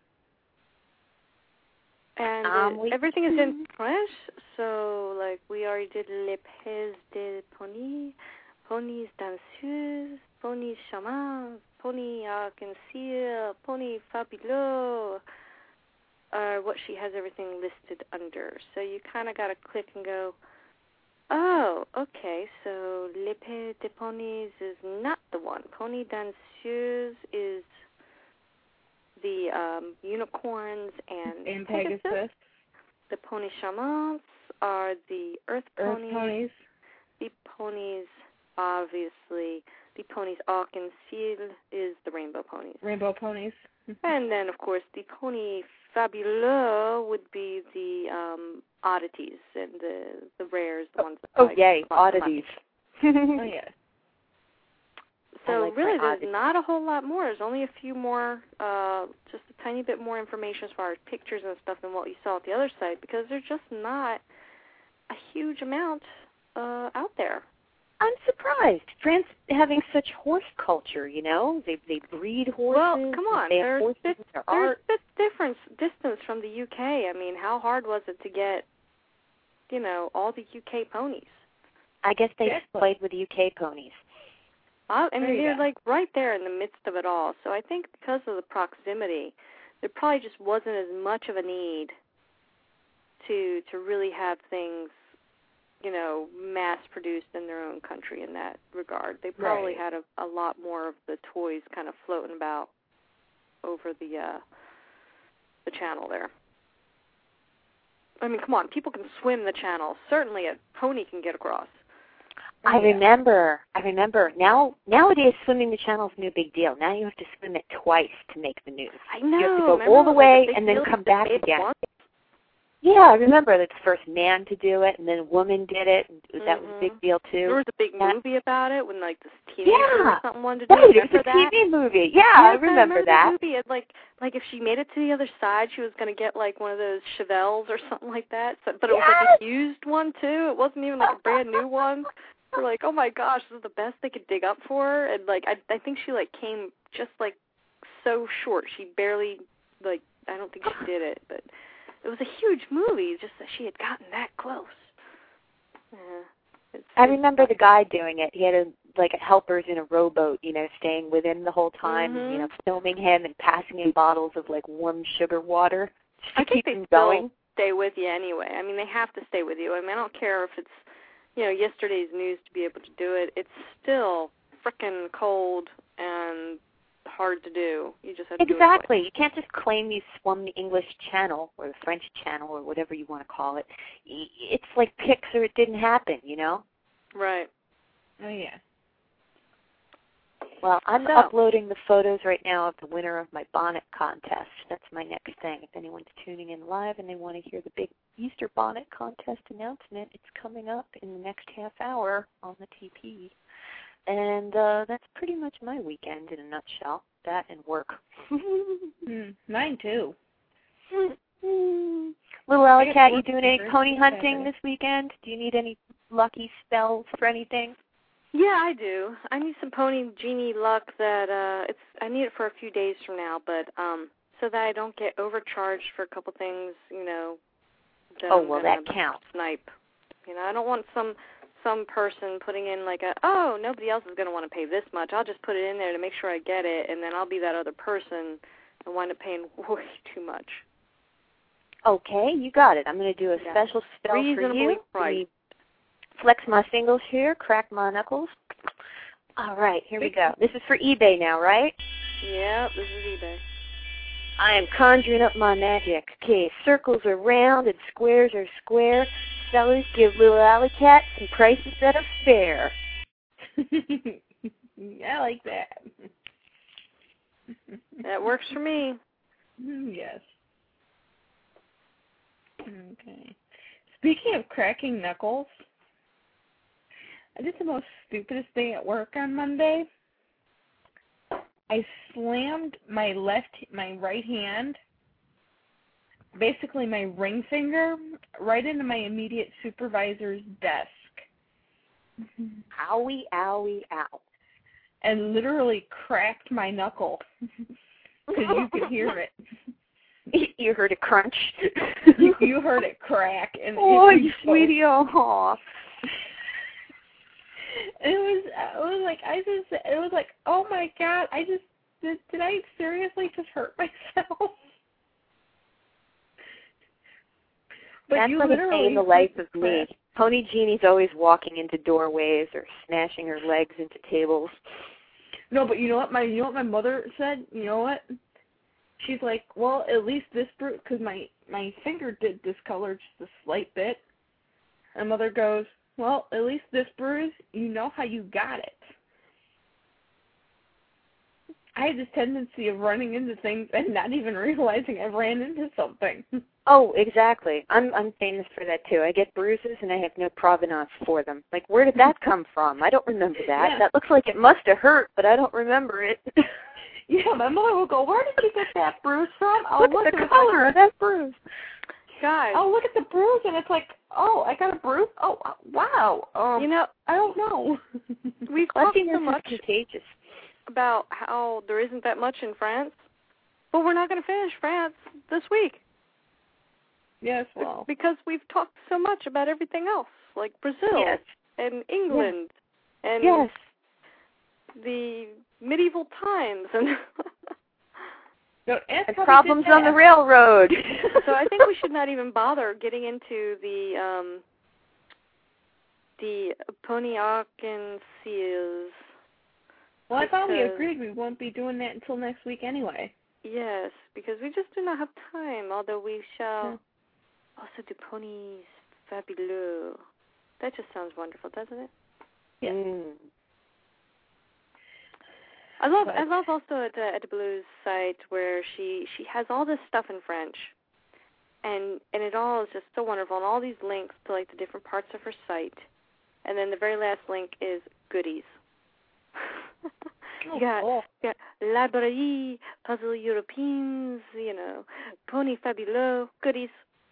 And everything is in French, so like we already did Les Pèses de Pony, Ponies Danseuses, Ponies Chamans, Pony Arc-en-Ciel, Pony Fabuleux, what she has everything listed under. So you kind of got to click and go, oh, okay, so Les Pèses de Ponies is not the one. Pony Danseuses is the unicorns and Pegasus. The Pony Chamans are the Earth ponies. The ponies, obviously, the Ponies Arc-en-Ciel is the rainbow ponies. Rainbow ponies. And then, of course, the Pony Fabuleux would be the oddities and the rares, the ones that oddities. Oh, yeah. So like really, there's not a whole lot more. There's only a few more, just a tiny bit more information as far as pictures and stuff than what you saw at the other site, because there's just not a huge amount out there. I'm surprised. France having such horse culture, you know? They breed horses. Well, come on. There's a bit distance from the UK. I mean, how hard was it to get, all the UK ponies? I guess they played with UK ponies. They're like right there in the midst of it all. So I think because of the proximity, there probably just wasn't as much of a need to really have things, mass-produced in their own country in that regard. They probably had a lot more of the toys kind of floating about over the channel there. I mean, come on, people can swim the channel. Certainly a pony can get across. I remember. Nowadays, swimming the channel is no big deal. Now you have to swim it twice to make the news. I know. You have to go all the way and then come back again. Yeah, I remember that's the first man to do it, and then a woman did it, and that was a big deal, too. There was a big movie about it when, like, this teenager or something wanted to do it. It was a TV movie. Yeah, I remember that. The movie. It, like if she made it to the other side, she was going to get, like, one of those Chevelles or something like that. So, but it was, like, a used one, too. It wasn't even, like, a brand new one. We're like, oh, my gosh, this is the best they could dig up for her. And, like, I think she, like, came just, like, so short. She barely, like, I don't think she did it, but... It was a huge movie, just that she had gotten that close. Yeah, I remember the guy doing it. He had helpers in a rowboat, staying with him the whole time, filming him and passing him bottles of warm sugar water to keep him going. Stay with you anyway. I mean, they have to stay with you. I mean, I don't care if it's, yesterday's news to be able to do it. It's still frickin' cold and hard to do. You just have to do it. Exactly. You can't just claim you swum the English Channel or the French Channel or whatever you want to call it. It's like pics or it didn't happen, Right. Oh, yeah. Well, I'm uploading the photos right now of the winner of my bonnet contest. That's my next thing. If anyone's tuning in live and they want to hear the big Easter bonnet contest announcement, it's coming up in the next half hour on the TP. And that's pretty much my weekend in a nutshell. That and work. Mine too. Little Alley Cat, you doing any pony hunting this weekend? Do you need any lucky spells for anything? Yeah, I do. I need some pony genie luck that I need it for a few days from now, but so that I don't get overcharged for a couple things, you know. That counts. Snipe. You know, I don't want some person putting in like nobody else is going to want to pay this much. I'll just put it in there to make sure I get it, and then I'll be that other person and wind up paying way too much. Okay, you got it. I'm going to do a special spell for you. Right. Flex my fingers here, crack my knuckles. All right, here we go. This is for eBay now, right? Yeah, this is eBay. I am conjuring up my magic. Okay, circles are round and squares are square. Sellers give Little Alley Cat some prices that are fair. I like that. That works for me. Yes. Okay. Speaking of cracking knuckles, I did the most stupidest thing at work on Monday. I slammed my right hand, basically my ring finger, right into my immediate supervisor's desk. Owie, owie, ow. And literally cracked my knuckle. Because you could hear it. You heard it crunch. You heard it crack. And you sweetie, oh. It was like, oh my God, did I seriously just hurt myself? But that's you like literally a day in the life of me. Pony Jeannie's always walking into doorways or smashing her legs into tables. No, but you know what my mother said? You know what? She's like, well, at least this bruise, because my finger did discolor just a slight bit. And Mother goes, well, at least this bruise, you know how you got it. I had this tendency of running into things and not even realizing I ran into something. Oh, exactly. I'm famous for that, too. I get bruises, and I have no provenance for them. Like, where did that come from? I don't remember that. Yeah. That looks like it must have hurt, but I don't remember it. Yeah, my mother will go, where did you get that bruise from? Look at the color of that bruise. Guys. Oh, look at the bruise, and it's like, oh, I got a bruise? Oh, wow. You know, I don't know. We've talked so much contagious about how there isn't that much in France, but we're not going to finish France this week. Yes, well. Because we've talked so much about everything else, like Brazil and England and the medieval times and problems on the railroad. So I think we should not even bother getting into the Poniacan seals. Well, I thought we agreed we won't be doing that until next week anyway. Yes, because we just do not have time, although we shall also do Ponies Fabuleux. That just sounds wonderful, doesn't it? Yeah. I love also at the Blues site where she has all this stuff in French, and it all is just so wonderful, and all these links to like the different parts of her site, and then the very last link is goodies. You got Librairie, Puzzle Européens, you know, Pony Fabuleux, goodies.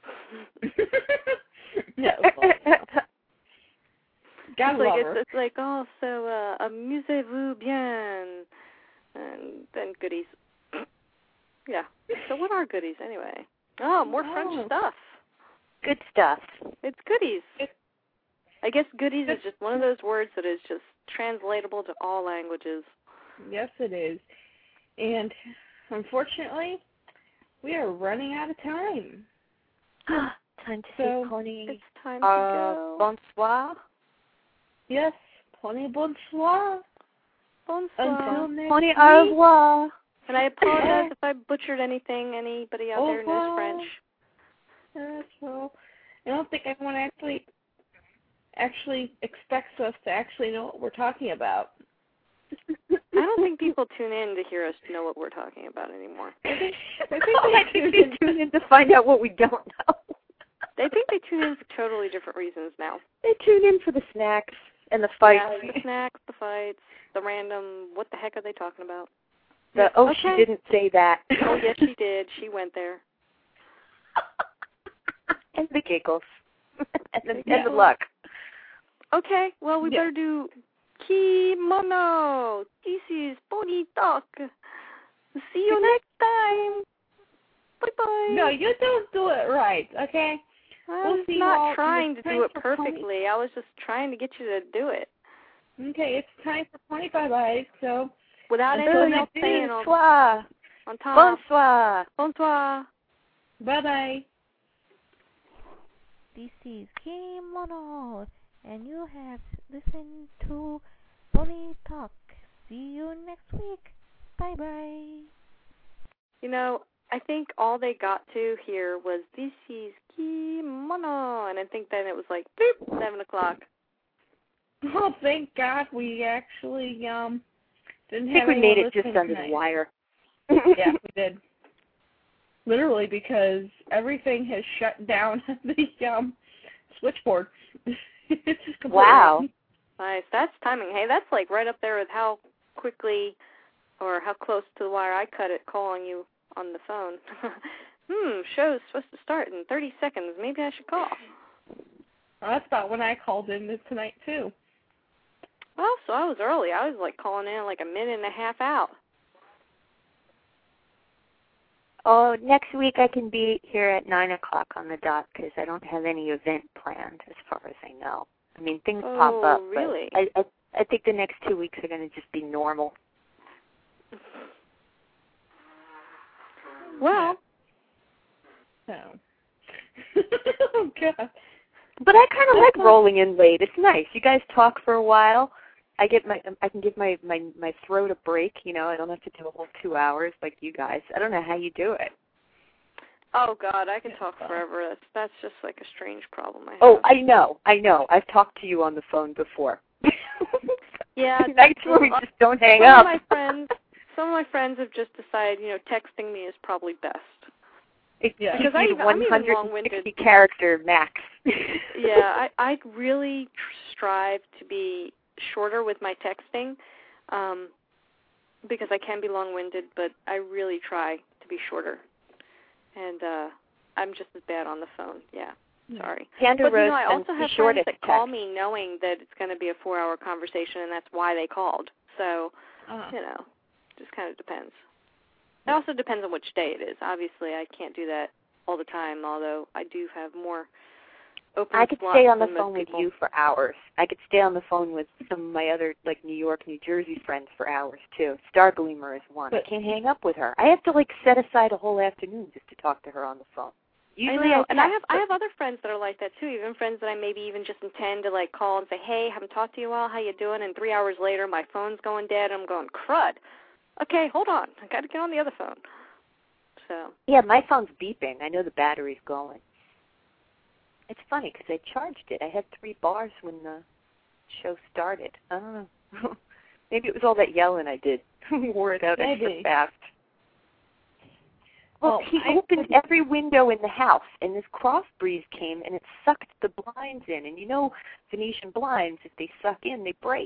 It's like, oh, so amusez-vous bien, and then goodies. Yeah. So what are goodies anyway? Oh, more French stuff. Good stuff. It's goodies. I guess goodies is just one of those words that is just translatable to all languages. Yes, it is. And unfortunately, we are running out of time. Time to say Pony. It's time to go. Bonsoir. Yes, Pony bonsoir. Bonsoir. Until next Pony week. au revoir. And I apologize if I butchered anything. Anybody out there knows French? Yes, well, I don't think anyone actually expects us to actually know what we're talking about. I don't think people tune in to hear us know what we're talking about anymore. I think they tune in to find out what we don't know. They think they tune in for totally different reasons now. They tune in for the snacks and the fights. Yeah, the snacks, the fights, the random, what the heck are they talking about? She didn't say that. Oh, yes, she did. She went there. And the giggles. and the luck. Okay, well, we better do Kimono. This is Pony Talk. See you next time. Bye-bye. No, you don't do it right, okay? I was not trying to do it perfectly. I was just trying to get you to do it. Okay, it's time for Pony Bye-Bye, so... Without anything else saying Bonsoir. On top. Bonsoir. Bonsoir. Bye-bye. This is Kimono, and you have listened to Pony Talk. See you next week. Bye-bye. You know, I think all they got to here was, this is Kimono, and I think then it was like, boop, 7 o'clock. Oh, thank God we actually didn't I have think we made it just listening under tonight. the wire. Yeah, we did. Literally, because everything has shut down the switchboard. It's just completely... Wow. Nice. That's timing. Hey, that's like right up there with how quickly or how close to the wire I cut it calling you on the phone. Show's supposed to start in 30 seconds. Maybe I should call. Well, that's about when I called in tonight, too. Well, so I was early. I was like calling in like a minute and a half out. Oh, next week I can be here at 9 o'clock on the dot because I don't have any event planned as far as I know. I mean, things pop up. Really? But I think the next 2 weeks are going to just be normal. Well. So. Oh, God. But I kind of like rolling in late. It's nice. You guys talk for a while. I can give my throat a break. You know, I don't have to do a whole 2 hours like you guys. I don't know how you do it. Oh God, I can talk forever. That's just like a strange problem I have. Oh, I know. I've talked to you on the phone before. Yeah. Nights where we just don't hang up. Some of my friends have just decided, texting me is probably best. Yeah. Because I'm even 160 character max. Yeah, I really strive to be shorter with my texting, because I can be long-winded, but I really try to be shorter. And I'm just as bad on the phone. Yeah, sorry. Sandra but Rose I also have friends that text. call me knowing that it's going to be a 4-hour conversation, and that's why they called. So, just kind of depends. It also depends on which day it is. Obviously, I can't do that all the time, although I do have more open I could slots stay on the than phone most with people. you for hours. I could stay on the phone with some of my other, like, New York, New Jersey friends for hours, too. Star Gleamer is one. I can't hang up with her. I have to, like, set aside a whole afternoon just to talk to her on the phone. Usually I know, and I have other friends that are like that, too, even friends that I maybe even just intend to, like, call and say, hey, haven't talked to you in a while, how you doing? And 3 hours later, my phone's going dead, and I'm going, crud. Okay, hold on. I got to get on the other phone. So. Yeah, my phone's beeping. I know the battery's going. It's funny because I charged it. I had 3 bars when the show started. I don't know. Maybe it was all that yelling I did. Wore it out extra fast. Well, he opened every window in the house, and this cross breeze came, and it sucked the blinds in. And you know, Venetian blinds, if they suck in, they break.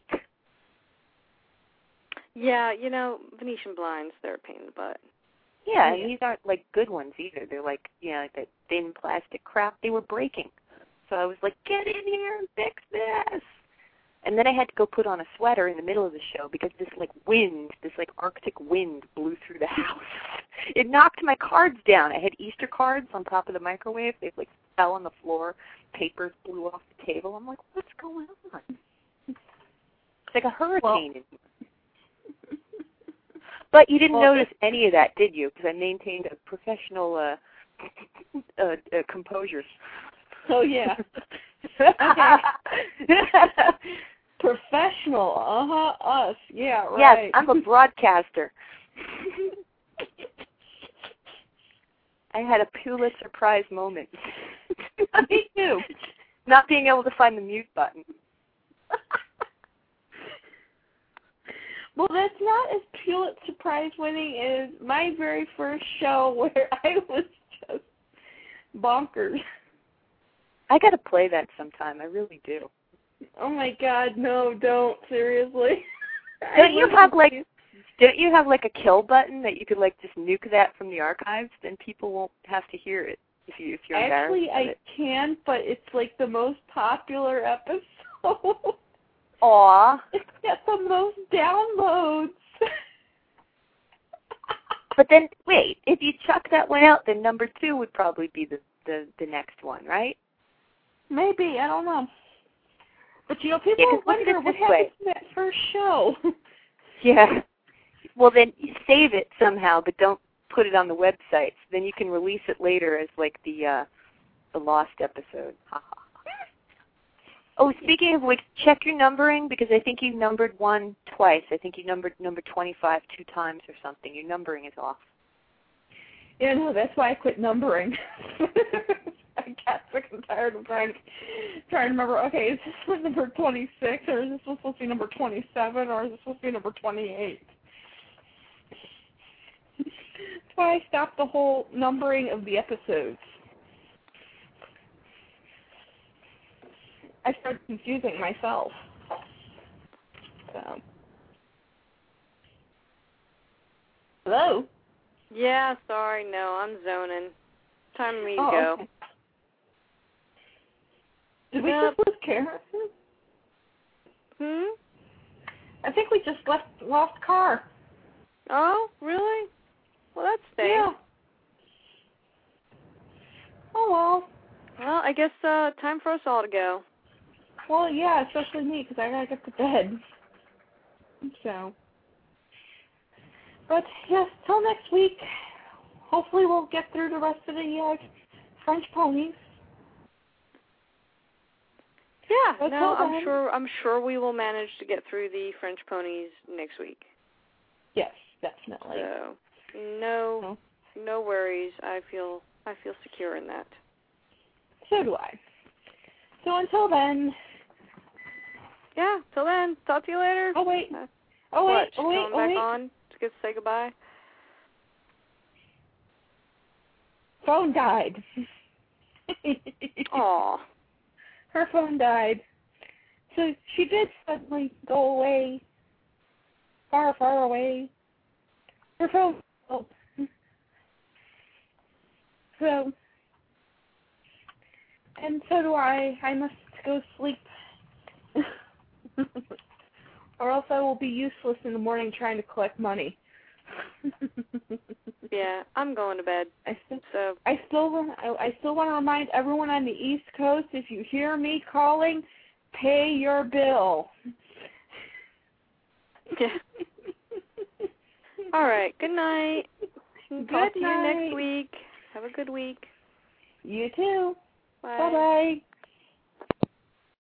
Yeah, Venetian blinds, they're a pain in the butt. Yeah, and these aren't, like, good ones either. They're, like, like that thin plastic crap. They were breaking. So I was like, get in here and fix this. And then I had to go put on a sweater in the middle of the show because this, like, wind, this, like, Arctic wind blew through the house. It knocked my cards down. I had Easter cards on top of the microwave. They, like, fell on the floor. Papers blew off the table. I'm like, what's going on? It's like a hurricane in here. But you didn't notice any of that, did you? Because I maintained a professional composure. Oh, yeah. Professional. Us. Yeah, right. Yes, I'm a broadcaster. I had a Pulitzer Prize moment. Me too. Not being able to find the mute button. Well, that's not as Pulitzer Prize winning as my very first show where I was just bonkers. I got to play that sometime. I really do. Oh my God, no, don't, seriously. Don't you have like a kill button that you could like just nuke that from the archives? Then people won't have to hear it if you're Actually, embarrassed. I can, but it's like the most popular episode. Aw. It's got the most downloads. But then, wait, if you chuck that one out, then number 2 would probably be the next one, right? Maybe, I don't know. But, people wonder what happened to that first show. Yeah. Well, then you save it somehow, but don't put it on the website. Then you can release it later as like the lost episode. Oh, speaking of which, check your numbering, because I think you numbered one twice. I think you numbered number 25 2 times or something. Your numbering is off. Yeah, no, that's why I quit numbering. I got sick and tired of trying to remember, okay, is this one number 26, or is this one supposed to be number 27, or is this supposed to be number 28? That's why I stopped the whole numbering of the episodes. I started confusing myself. So. Hello? Yeah, sorry, no, I'm zoning. Time for me to go. Okay. Did we just lose Karen? I think we just lost Car. Oh, really? Well, that's safe. Yeah. Oh, well. Well, I guess time for us all to go. Well, yeah, especially me, because I gotta get to bed. So. But, yes, till next week. Hopefully we'll get through the rest of the French ponies. Yeah, But no, till I'm sure we will manage to get through the French ponies next week. Yes, definitely. So, no worries. I feel secure in that. So do I. So until then. Yeah, till then. Talk to you later. Oh wait. Going back on to say goodbye. Phone died. Aw. Her phone died. So she did suddenly go away. Far, far away. Her phone. So. And so do I. I must go sleep. Or else I will be useless in the morning trying to collect money. Yeah, I'm going to bed. I still want to remind everyone on the East Coast, if you hear me calling, pay your bill. Yeah. All right. Good night. Talk to you next week. Have a good week. You too. Bye. Bye-bye.